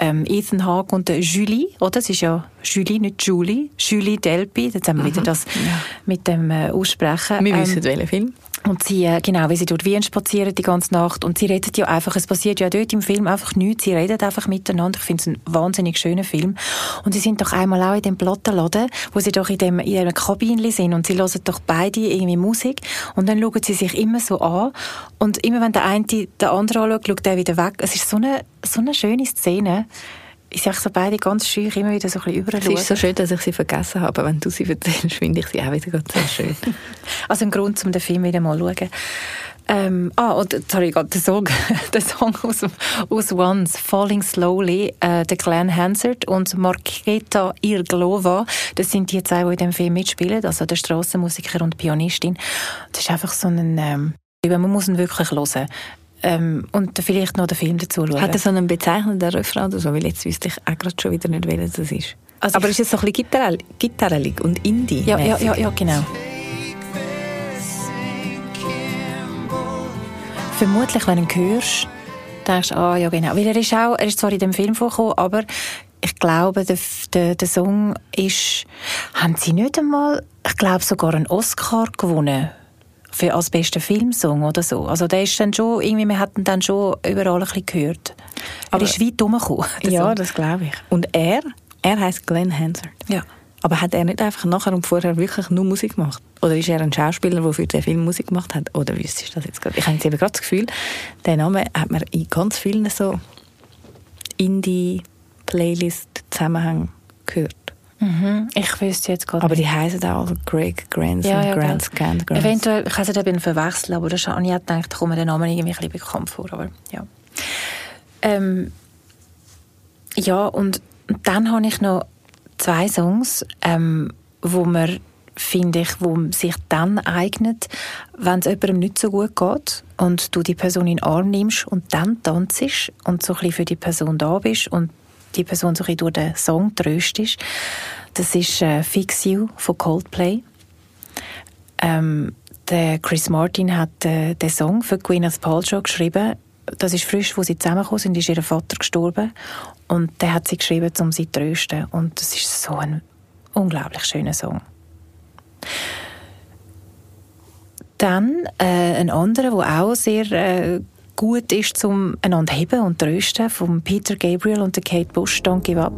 Ethan Hawke und Julie, oder? Es ist ja Julie, nicht Julie. Julie Delpy, jetzt haben wir wieder das mit dem Aussprechen. Wir wissen, welchen Film. Und sie, genau, wie sie durch Wien spazieren die ganze Nacht und sie reden ja einfach, es passiert ja dort im Film einfach nichts, sie reden einfach miteinander. Ich finde es ein wahnsinnig schöner Film. Und sie sind doch einmal auch in dem Plattenladen, wo sie doch in ihrem Kabinchen sind und sie hören doch beide irgendwie Musik und dann schauen sie sich immer so an und immer wenn der eine den anderen anschaut, schaut der wieder weg. Es ist so eine schöne Szene. Ich sage so beide ganz schüch immer wieder so ein bisschen überschauen. Es ist so schön, dass ich sie vergessen habe, aber wenn du sie erzählst, finde ich sie auch wieder ganz sehr schön. Also ein Grund, um den Film wieder mal zu schauen. Und sorry, der Song aus Once, Falling Slowly, der Glenn Hansard und Marketa Irglova, das sind die zwei, die in dem Film mitspielen, also der Strassenmusiker und Pianistin. Das ist einfach so man muss ihn wirklich hören. Und vielleicht noch den Film dazu schauen. Hat er so einen bezeichnenden Refrain oder so? Weil jetzt wüsste ich auch gerade schon wieder nicht, welches das ist. Also aber ist es so ein bisschen gitarrelig und Indie? Ja, genau. Vermutlich, wenn du ihn hörst, denkst du, ja genau. Weil er ist zwar in dem Film vorgekommen, aber ich glaube, der Song ist, haben sie nicht einmal, ich glaube sogar einen Oscar gewonnen. Als besten Filmsong oder so. Also der ist dann schon, irgendwie, wir hatten dann schon überall ein bisschen gehört. Aber er ist weit rumgekommen. Ja, Song. Das glaube ich. Und er heisst Glenn Hansard. Ja. Aber hat er nicht einfach nachher und vorher wirklich nur Musik gemacht? Oder ist er ein Schauspieler, der für den Film Musik gemacht hat? Oder wüsstest du das jetzt gerade? Ich habe jetzt eben gerade das Gefühl, den Namen hat man in ganz vielen so Indie-Playlist-Zusammenhängen gehört. Ich wüsste jetzt gerade aber die heißen auch Greg Granson, Grant Gant. Eventuell, ich kann es eben verwechseln, aber ich habe gedacht, da kommt mir der Name irgendwie ein bisschen bekannt vor. Aber, ja. Und dann habe ich noch 2 Songs, wo man, finde ich, wo sich dann eignet, wenn es jemandem nicht so gut geht und du die Person in den Arm nimmst und dann tanzt und so ein bisschen für die Person da bist und die Person so ein bisschen durch den Song tröstest. Das ist «Fix You» von Coldplay. Der Chris Martin hat den Song für Gwyneth Paltrow geschrieben. Das ist frisch, wo sie zusammengekommen sind, ist ihr Vater gestorben. Und der hat sie geschrieben, um sie zu trösten. Und das ist so ein unglaublich schöner Song. Dann ein anderer, der auch sehr gut ist, zum einander heben und trösten, von Peter Gabriel und der Kate Bush, «Don't Give Up».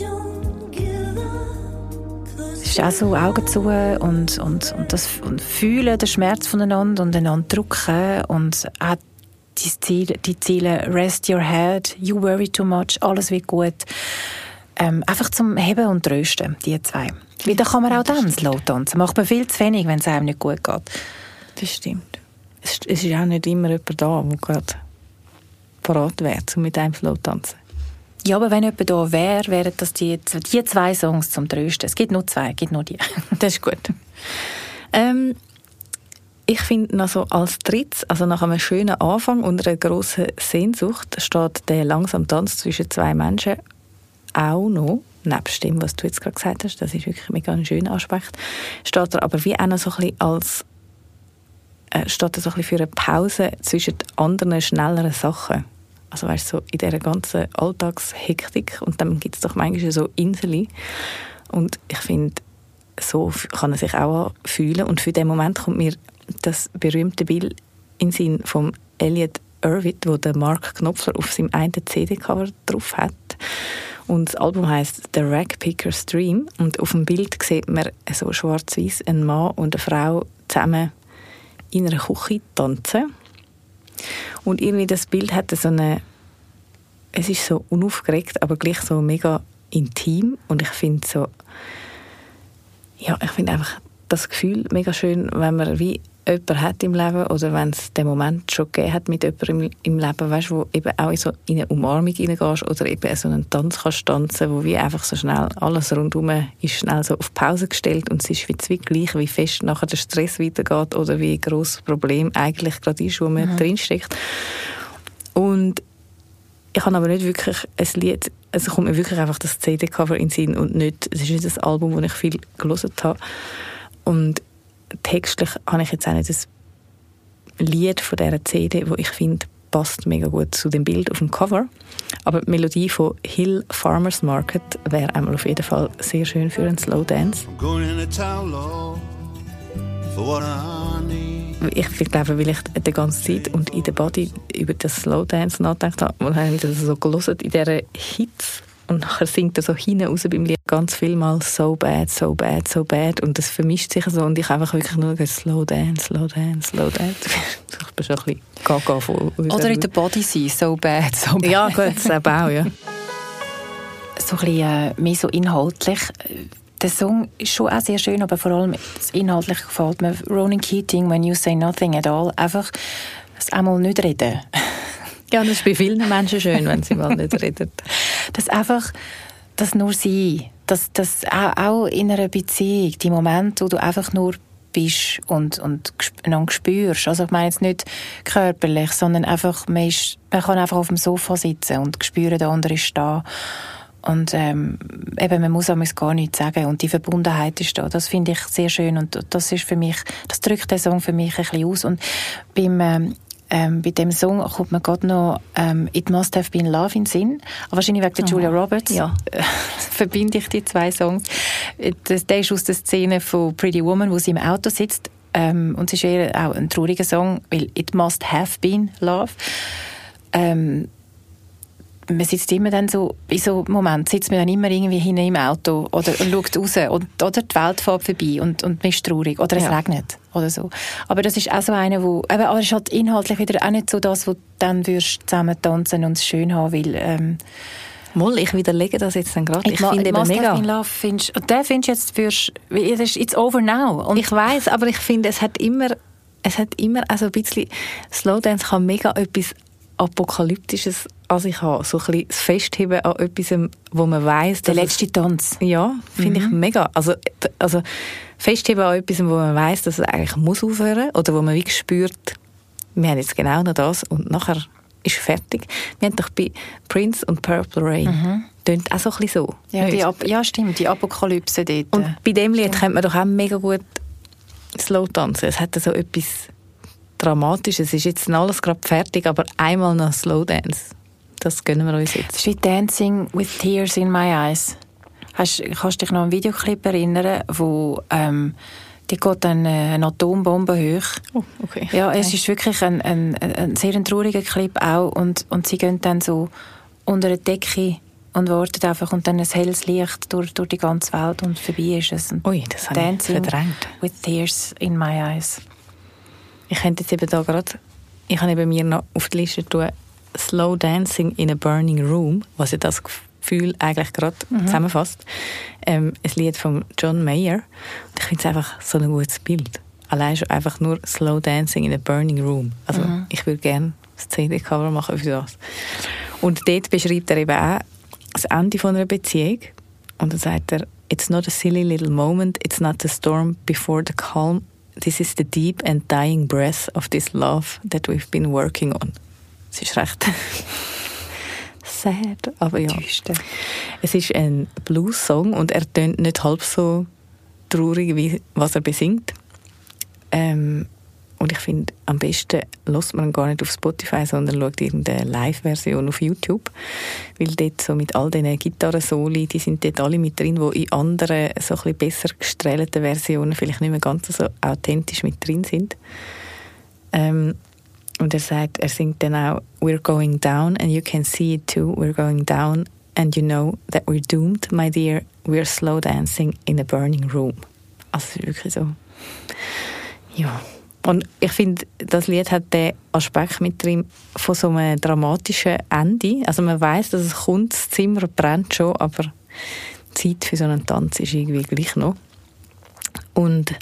Es ist auch so Augen zu und fühlen den Schmerz voneinander und einander drücken und auch die Ziele «Rest your head», «You worry too much», «Alles wird gut». Einfach zum Heben und Trösten, die 2. Weil da kann man auch dann slow tanzen. Macht man viel zu wenig, wenn es einem nicht gut geht. Das stimmt. Es ist auch nicht immer jemand da, der gerade parat wäre, um mit einem slow tanzen. Ja, aber wenn jemand da wäre, wären das die 2 Songs zum Trösten. Es gibt nur 2, es gibt nur die. Das ist gut. Ich finde noch so als drittes, also nach einem schönen Anfang und einer grossen Sehnsucht, steht der langsame Tanz zwischen 2 Menschen auch noch, nebst dem, was du jetzt gerade gesagt hast, das ist wirklich mega ein schöner Aspekt, steht er aber wie auch noch so ein bisschen als steht er so ein bisschen für eine Pause zwischen anderen, schnelleren Sachen. Also weißt du, so in dieser ganzen Alltagshektik und dann gibt es doch manchmal so Inseln. Und ich finde, so kann er sich auch fühlen. Und für den Moment kommt mir das berühmte Bild in den Sinn von Elliot Erwitt, wo der Mark Knopfler auf seinem einen CD-Cover drauf hat. Und das Album heisst «The Ragpicker's Dream». Und auf dem Bild sieht man so schwarz-weiß einen Mann und eine Frau zusammen in einer Küche tanzen. Und irgendwie das Bild hat so eine, es ist so unaufgeregt, aber gleich so mega intim. Und ich finde so, ja, ich finde einfach das Gefühl mega schön, wenn man wie jemanden hat im Leben oder wenn es den Moment schon gegeben hat mit jemandem im Leben, weißt, wo eben auch in eine Umarmung reingehst oder eben so einen Tanz kannst tanzen, wo wie einfach so schnell alles rundherum ist schnell so auf Pause gestellt und es ist wie gleich, wie fest nachher der Stress weitergeht oder wie gross das Problem eigentlich gerade ist, wo man drinsteckt. Und ich habe aber nicht wirklich ein Lied, also kommt mir wirklich einfach das CD-Cover in den Sinn und nicht, es ist nicht das Album, das ich viel gehört habe. Und textlich habe ich jetzt auch nicht das Lied von dieser CD, das ich finde, passt mega gut zu dem Bild auf dem Cover. Aber die Melodie von Hill Farmers Market wäre einmal auf jeden Fall sehr schön für einen Slow Dance. Ich glaube, weil ich die ganze Zeit und in der Body über das Slow Dance nachgedacht habe, und habe ich das so gelesen in dieser Hits. Und nachher singt er so hinten raus beim Lied ganz viel mal «So bad, so bad, so bad». Und das vermischt sich so. Und ich einfach wirklich nur «Slow dance, slow dance, slow dance». Ich bin schon ein bisschen gaga von Oder in der Body sein, «So bad, so bad». Ja, gut, das auch, ja. So ein bisschen mehr so inhaltlich. Der Song ist schon auch sehr schön, aber vor allem das Inhaltliche gefällt mir. Ronan Keating, «When you say nothing at all». Einfach das einmal nicht reden. Ja, das ist bei vielen Menschen schön, wenn sie mal nicht reden. Das einfach, das nur sein. Das auch in einer Beziehung, die Momente, wo du einfach nur bist und einander spürst. Also ich meine jetzt nicht körperlich, sondern einfach, man kann einfach auf dem Sofa sitzen und spüren, der andere ist da. Und eben, man muss auch gar nichts sagen. Und die Verbundenheit ist da. Das finde ich sehr schön. Und das ist für mich, das drückt der Song für mich ein bisschen aus. Und bei dem Song kommt mir gerade noch «It Must Have Been Love» in den Sinn. Aber wahrscheinlich wegen der Julia Roberts. Ja. Verbinde ich die zwei Songs. Der ist aus der Szene von «Pretty Woman», wo sie im Auto sitzt. Und es ist eher auch ein trauriger Song, weil «It Must Have Been Love». Man sitzt immer dann so, in so Momenten sitzt man dann immer irgendwie hinten im Auto oder schaut raus oder die Welt fährt vorbei und man ist traurig oder es regnet oder so. Aber das ist auch so eine, aber es ist halt inhaltlich wieder auch nicht so das, wo du dann würdest zusammen tanzen und es schön haben, weil Moll, ich widerlege das jetzt dann gerade. Ich finde eben mega. Love findest, und den findest du jetzt it's over now. Und ich weiss, aber ich finde, es hat immer also ein bisschen, Slow Dance kann mega etwas Apokalyptisches an sich haben. So ein bisschen das Festheben an etwas, wo man weiss, der letzte Tanz. Ja, finde ich mega. Also Festheben an etwas, wo man weiss, dass es eigentlich muss aufhören oder wo man wirklich spürt, wir haben jetzt genau noch das und nachher ist fertig. Wir haben doch bei Prince und Purple Rain tönt auch so ein bisschen so. Ja, stimmt, die Apokalypse dort. Und bei dem Lied könnte man doch auch mega gut slow tanzen. Es hat so etwas Dramatisches. Es ist jetzt alles gerade fertig, aber einmal noch Slow Dance. Das gönnen wir uns jetzt. Das ist wie «Dancing with Tears in My Eyes». Kannst du dich noch an einen Videoclip erinnern, wo die geht dann eine Atombombe hoch. Oh, okay. Ja, es ist wirklich ein sehr trauriger Clip auch und sie gehen dann so unter eine Decke und warten einfach und dann ein helles Licht durch die ganze Welt und vorbei ist es. Ui, das habe ich verdrängt. With Tears in My Eyes. Ich könnte jetzt eben da gerade, ich habe eben mir noch auf die Liste tun, «Slow Dancing in a Burning Room», was ja das Gefühl eigentlich gerade zusammenfasst. Ein Lied von John Mayer. Und ich finde es einfach so ein gutes Bild. Allein schon einfach nur «Slow Dancing in a Burning Room». Also ich würde gerne das CD-Cover machen für das. Und dort beschreibt er eben auch das Ende von einer Beziehung. Und dann sagt er, «It's not a silly little moment, it's not the storm before the calm. This is the deep and dying breath of this love that we've been working on». Es ist recht sad, aber ja. Düster. Es ist ein Blues-Song und er tönt nicht halb so traurig, wie was er besingt. Und ich finde, am besten hört man gar nicht auf Spotify, sondern schaut irgendeine Live-Version auf YouTube. Weil dort so mit all diesen Gitarren-Soli, die sind dort alle mit drin, die in anderen, so ein bisschen besser gestrellten Versionen vielleicht nicht mehr ganz so authentisch mit drin sind. Und er sagt, er singt dann auch «We're going down and you can see it too. We're going down and you know that we're doomed, my dear. We're slow dancing in a burning room». Also es ist wirklich so. Ja. Und ich finde, das Lied hat den Aspekt mit drin von so einem dramatischen Ende. Also man weiss, dass es kommt, das Zimmer brennt schon, aber die Zeit für so einen Tanz ist irgendwie gleich noch. Und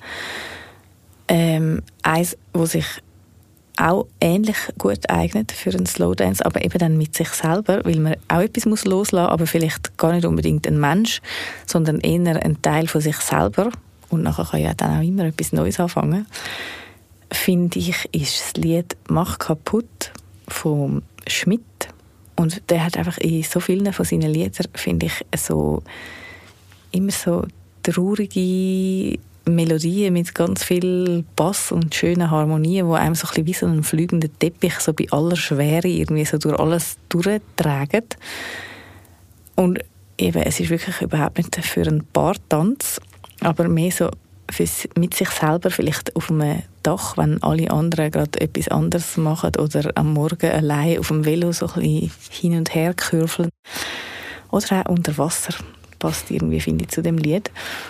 eins, was sich auch ähnlich gut eignet für einen Slowdance, aber eben dann mit sich selber, weil man auch etwas muss loslassen, aber vielleicht gar nicht unbedingt ein Mensch, sondern eher ein Teil von sich selber. Und nachher kann ja dann auch immer etwas Neues anfangen. Finde ich, ist das Lied «Mach kaputt» von Schmidt. Und der hat einfach in so vielen von seinen Liedern, finde ich, so immer so traurige Melodien mit ganz viel Bass und schönen Harmonien, die einem so ein bisschen wie so ein fliegender Teppich so bei aller Schwere irgendwie so durch alles durchtragen. Und eben, es ist wirklich überhaupt nicht für einen Paartanz, aber mehr so mit sich selber, vielleicht auf einem Dach, wenn alle anderen gerade etwas anderes machen oder am Morgen allein auf dem Velo so ein bisschen hin und her kürfeln. Oder auch unter Wasser. Passt irgendwie, finde ich, zu dem Lied.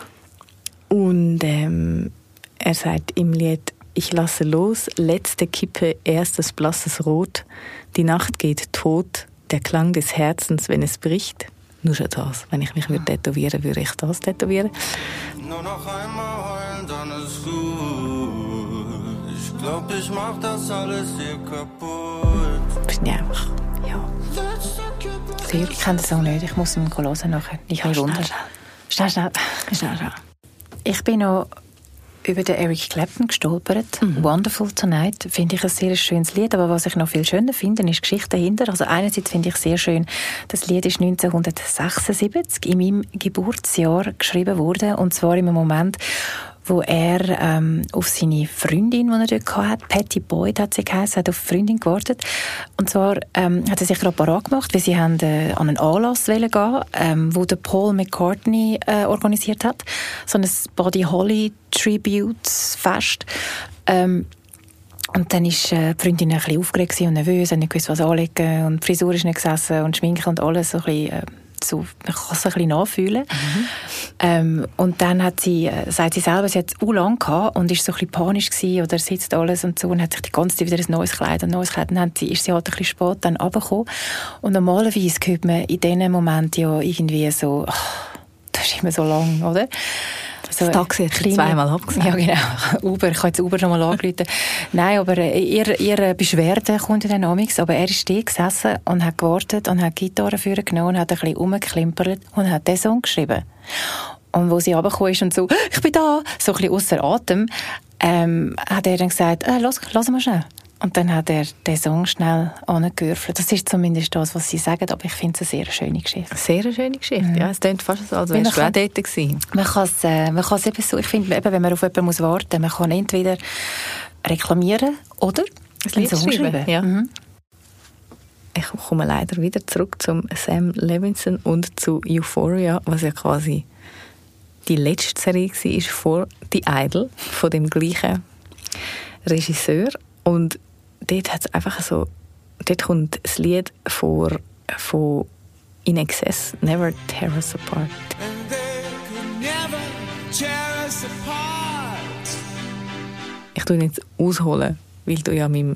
Und er sagt im Lied: Ich lasse los, letzte Kippe, erstes blasses Rot. Die Nacht geht tot, der Klang des Herzens, wenn es bricht. Nur schon das. Wenn ich mich tätowieren würde ich das tätowieren. Nur noch einmal heulen, dann ist gut. Ich glaub, ich mach das alles hier kaputt. Bin ich einfach, ja. Ich kenne den Song nicht, ich muss ihn hören nachher. Ich habe Wunder. Schnell. Ich bin noch über den Eric Clapton gestolpert. «Wonderful Tonight» finde ich ein sehr schönes Lied, aber was ich noch viel schöner finde, ist die Geschichte dahinter. Also einerseits finde ich sehr schön, das Lied ist 1976 in meinem Geburtsjahr geschrieben worden, und zwar im Moment, wo er auf seine Freundin, die er dort hatte, Patty Boyd hat sie geheißen, hat auf die Freundin gewartet. Und zwar hat er sich gerade parat gemacht, weil sie haben an einen Anlass gehen, wo der Paul McCartney organisiert hat. So ein Buddy Holly Tribute-Fest. Und dann war die Freundin ein bisschen aufgeregt und nervös, hat nicht gewusst, was anlegen, und die Frisur ist nicht gesessen und Schminke und alles so ein bisschen, so, man kann es ein bisschen nachfühlen. Und dann hat sie, sagt sie selber, sie hat es lang gehabt und ist so ein bisschen panisch gewesen oder sitzt alles und so und hat sich die ganze Zeit wieder ein neues Kleid. Dann ist sie halt ein bisschen spät dann runtergekommen. Und normalerweise hört man in diesen Momenten ja irgendwie so, das ist immer so lang, oder? So das Taxi hat zweimal abgesagt. Ja, genau. Uber, ich habe jetzt Uber noch mal angerufen. Nein, aber ihre Beschwerde kommt dann amigs. Aber er ist da gesessen und hat gewartet und hat die Gitarre vorgenommen und hat ein bisschen rumgeklimpert und hat diesen Song geschrieben. Und wo sie runtergekommen ist und so, ich bin da, so ein bisschen ausser Atem, hat er dann gesagt, lass mal schnell. Und dann hat er den Song schnell angewürfelt. Das ist zumindest das, was sie sagen, aber ich finde es eine sehr schöne Geschichte. Sehr schöne Geschichte, ja. Es klingt fast so, als wärst du auch dort gewesen. Man kann es eben so, ich finde, wenn man auf jemanden warten muss, man kann entweder reklamieren oder einen Song schreiben. Ja. Ich komme leider wieder zurück zum Sam Levinson und zu Euphoria, was ja quasi die letzte Serie war vor The Idol, von dem gleichen Regisseur. Und dort hat es einfach so, dort kommt das Lied von In Excess, Never Tear Us Apart. And they could never tear us apart. Ich tue jetzt ausholen, weil du ja meinem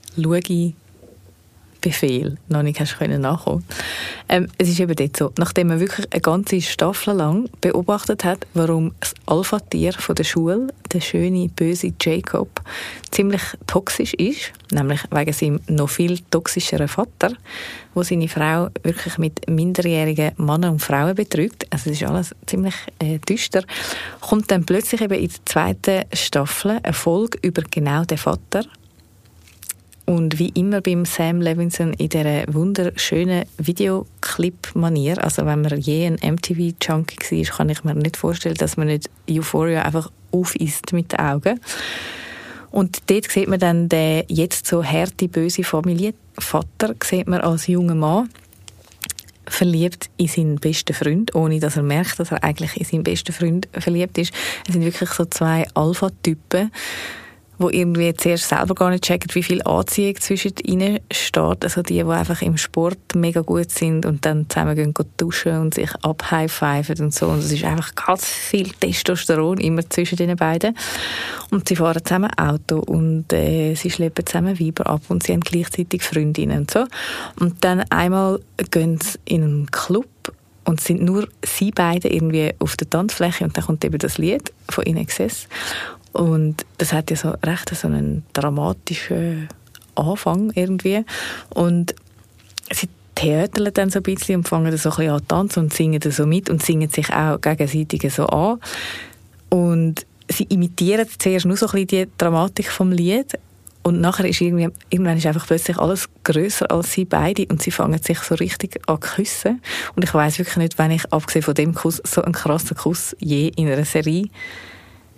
Befehl noch nicht hast nachkommen. Es ist eben dort so, nachdem man wirklich eine ganze Staffel lang beobachtet hat, warum das Alpha-Tier von der Schule, der schöne, böse Jacob, ziemlich toxisch ist, nämlich wegen seinem noch viel toxischeren Vater, wo seine Frau wirklich mit minderjährigen Männern und Frauen betrügt, also es ist alles ziemlich düster, kommt dann plötzlich eben in der zweiten Staffel eine Folge über genau den Vater. Und wie immer beim Sam Levinson in dieser wunderschönen Videoclip-Manier, also wenn man je ein MTV-Junkie war, kann ich mir nicht vorstellen, dass man nicht Euphoria einfach aufisst mit den Augen. Und dort sieht man dann den jetzt so harte, böse Familienvater, sieht man als junger Mann, verliebt in seinen besten Freund, ohne dass er merkt, dass er eigentlich in seinen besten Freund verliebt ist. Es sind wirklich so zwei Alpha-Typen, wo irgendwie zuerst selber gar nicht checken, wie viel Anziehung zwischen ihnen steht. Also die einfach im Sport mega gut sind und dann zusammen gehen duschen und sich abhigh-fiven und so. Und es ist einfach ganz viel Testosteron immer zwischen den beiden. Und sie fahren zusammen Auto und sie schleppen zusammen Weiber ab und sie haben gleichzeitig Freundinnen und so. Und dann einmal gehen sie in einen Club und sind nur sie beide irgendwie auf der Tanzfläche und dann kommt eben das Lied von In Excess. Und das hat ja so recht so einen dramatischen Anfang irgendwie. Und sie theaterlen dann so ein bisschen und fangen so ein bisschen an zu tanzen und singen da so mit und singen sich auch gegenseitig so an. Und sie imitieren zuerst nur so ein bisschen die Dramatik vom Lied. Und nachher ist irgendwann ist einfach plötzlich alles grösser als sie beide und sie fangen sich so richtig an zu küssen. Und ich weiss wirklich nicht, wenn ich abgesehen von dem Kuss so einen krassen Kuss je in einer Serie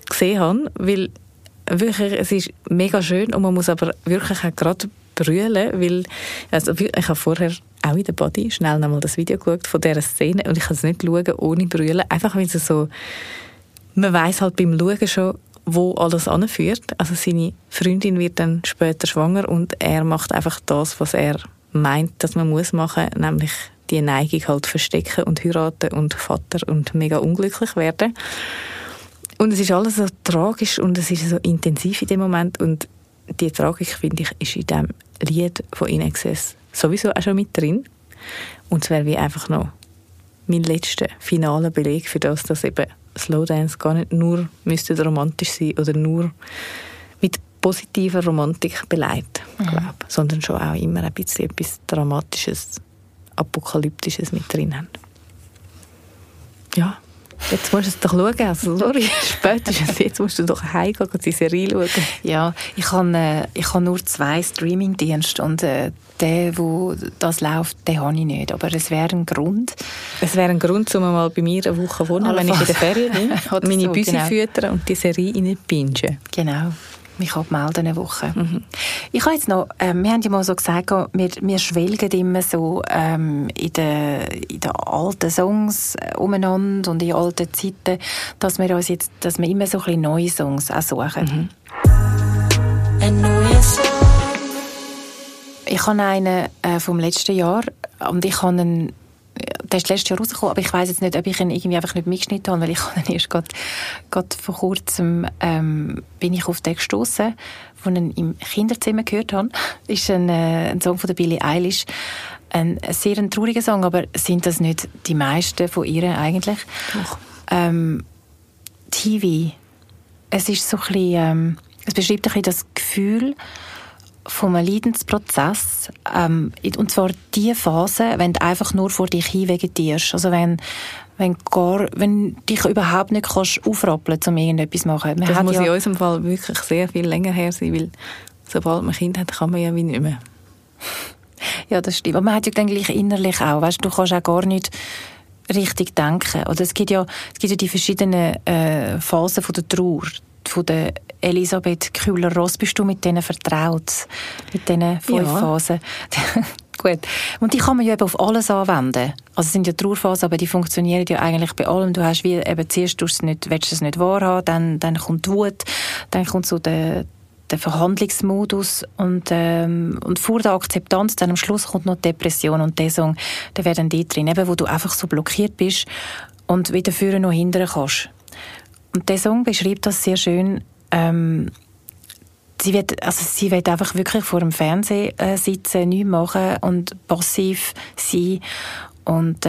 gesehen habe, weil wirklich, es ist mega schön und man muss aber wirklich auch gerade brüllen, weil also ich habe vorher auch in der Body schnell nochmal das Video geschaut von dieser Szene und ich kann es nicht schauen ohne brüllen, einfach weil es so, man weiss halt beim Schauen schon, wo alles anführt. Also seine Freundin wird dann später schwanger und er macht einfach das, was er meint, dass man muss machen, nämlich die Neigung halt verstecken und heiraten und Vater und mega unglücklich werden. Und es ist alles so tragisch und es ist so intensiv in dem Moment und die Tragik, finde ich, ist in diesem Lied von In Excess sowieso auch schon mit drin. Und es wäre wie einfach noch mein letzter finaler Beleg für das, dass eben Slowdance gar nicht nur müsste romantisch sein oder nur mit positiver Romantik beleidigt, sondern schon auch immer ein bisschen etwas Dramatisches, Apokalyptisches mit drin haben. Ja. Jetzt musst du es doch schauen. Also, sorry, spätestens jetzt musst du doch heimgehen und die Serie schauen. Ja, ich habe nur 2 Streamingdienste und der, wo das läuft, den habe ich nicht. Aber es wäre ein Grund. Es wäre ein Grund, um mal bei mir eine Woche wohnen, wenn ich in der Ferien bin, meine Büsi füttern und die Serie rein bingen. Genau. Mich abmelden eine Woche. Ich habe jetzt noch, wir haben ja mal so gesagt, wir schwelgen immer so in den alten Songs umeinander und in alten Zeiten, dass wir immer so ein bisschen neue Songs auch suchen. Ein neuer Song. Ich habe einen vom letzten Jahr und ich habe einen, der ist letztes Jahr rausgekommen, aber ich weiss jetzt nicht, ob ich ihn irgendwie einfach nicht mitgeschnitten habe, weil ich habe ihn erst gerade vor kurzem bin ich auf den gestossen, wo ich ihn im Kinderzimmer gehört habe. Das ist ein Song von der Billie Eilish. Ein sehr trauriger Song, aber sind das nicht die meisten von ihr eigentlich? Doch. TV. Es ist so ein bisschen, es beschreibt ein bisschen das Gefühl vom Leidensprozess, und zwar die Phase, wenn du einfach nur vor dich hin vegetierst. Also wenn dich überhaupt nicht kannst aufrappeln, um irgendetwas zu machen. Das muss in unserem Fall wirklich sehr viel länger her sein, weil sobald man Kind hat, kann man ja wie nicht mehr. Ja, das stimmt. Aber man hat ja dann gleich innerlich auch, weißt, du kannst auch gar nicht richtig denken. Oder es gibt ja die verschiedenen Phasen von der Trauer. Von der Elisabeth Kühler-Ross bist du mit denen vertraut, mit diesen 5 Phasen. Gut. Und die kann man ja eben auf alles anwenden. Also es sind ja Trauerphasen, aber die funktionieren ja eigentlich bei allem. Du hast wie eben zuerst willst du es nicht wahrhaben, dann kommt die Wut, dann kommt so der Verhandlungsmodus und vor der Akzeptanz dann am Schluss kommt noch die Depression und der Song, der wäre dann dort drin, eben, wo du einfach so blockiert bist und weder vorne noch hinten kannst. Und der Song beschreibt das sehr schön. Sie will einfach wirklich vor dem Fernsehen sitzen, nichts machen und passiv sein und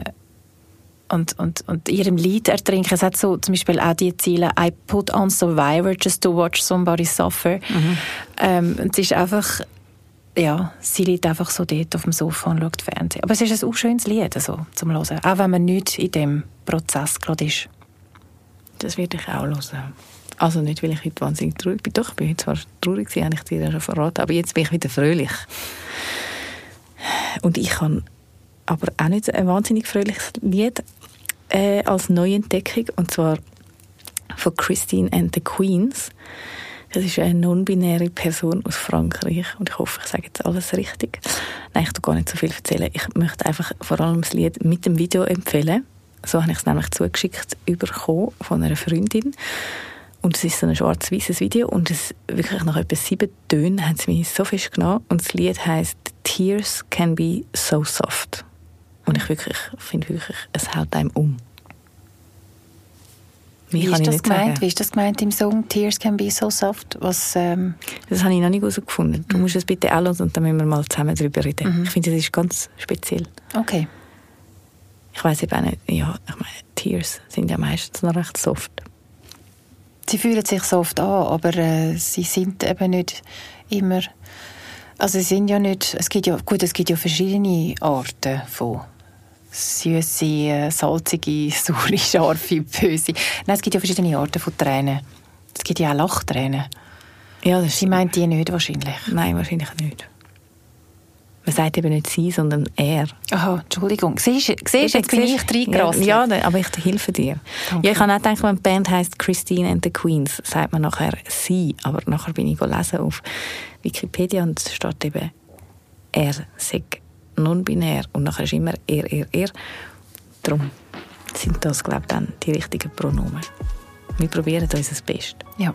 ihrem Leid ertrinken. Es hat so zum Beispiel auch die Ziele «I put on Survivor just to watch somebody suffer». Und es ist einfach, ja, sie liegt einfach so dort auf dem Sofa und schaut Fernsehen. Aber es ist ein schönes Lied also, zum Hören, auch wenn man nicht in diesem Prozess gerade ist. Das werde ich auch hören. Also nicht, weil ich heute wahnsinnig traurig bin. Doch, ich bin zwar traurig gewesen, habe ich dir ja schon verraten, aber jetzt bin ich wieder fröhlich. Und ich habe aber auch nicht ein wahnsinnig fröhliches Lied als Neuentdeckung, und zwar von Christine and the Queens. Das ist eine non-binäre Person aus Frankreich und ich hoffe, ich sage jetzt alles richtig. Nein, ich tue gar nicht so viel erzählen. Ich möchte einfach vor allem das Lied mit dem Video empfehlen. So habe ich es nämlich zugeschickt bekommen von einer Freundin. Und es ist so ein schwarz-weißes Video und es wirklich nach etwa 7 Tönen hat es mich so fest genommen. Und das Lied heisst «Tears can be so soft». Und ich finde wirklich, es hält einem um. Wie ist das gemeint? Wie ist das gemeint im Song «Tears can be so soft»? Das habe ich noch nicht herausgefunden. Du musst es bitte auch hören und dann müssen wir mal zusammen darüber reden. Ich finde, das ist ganz speziell. Okay. Ich weiss eben auch nicht, ja, ich meine, Tears sind ja meistens noch recht soft. Sie fühlen sich soft an, aber sie sind eben nicht immer, also sie sind ja nicht, es gibt ja verschiedene Arten von süße, salzige, saure, scharfe, böse. Nein, es gibt ja verschiedene Arten von Tränen. Es gibt ja auch Lachtränen. Ja, das sie meint die nicht wahrscheinlich. Nein, wahrscheinlich nicht. Man sagt eben nicht sie, sondern er. Aha, Entschuldigung. Siehst du, jetzt bin ich reingerasselt. Ja, aber ich helfe dir. Danke. Ja, ich habe auch gedacht, wenn die Band heisst Christine and the Queens, sagt man nachher sie. Aber nachher bin ich gelesen auf Wikipedia und es steht eben, er sei non-binär. Und nachher ist immer er. Darum sind das, glaube ich, dann die richtigen Pronomen. Wir probieren unser Bestes. Ja.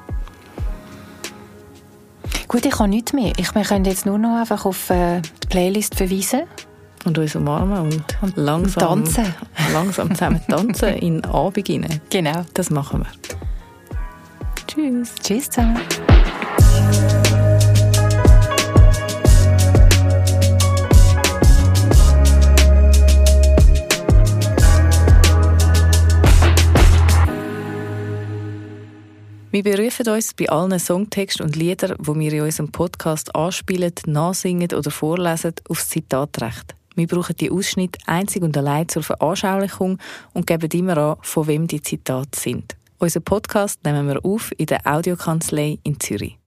Gut, ich habe nichts mehr. Wir können jetzt nur noch einfach auf die Playlist verweisen. Und uns umarmen und langsam tanzen. Langsam zusammen tanzen in den Abend hinein. Genau. Das machen wir. Tschüss. Tschüss zusammen. Wir berufen uns bei allen Songtexten und Liedern, die wir in unserem Podcast anspielen, nachsingen oder vorlesen, aufs Zitatrecht. Wir brauchen die Ausschnitte einzig und allein zur Veranschaulichung und geben immer an, von wem die Zitate sind. Unseren Podcast nehmen wir auf in der Audiokanzlei in Zürich.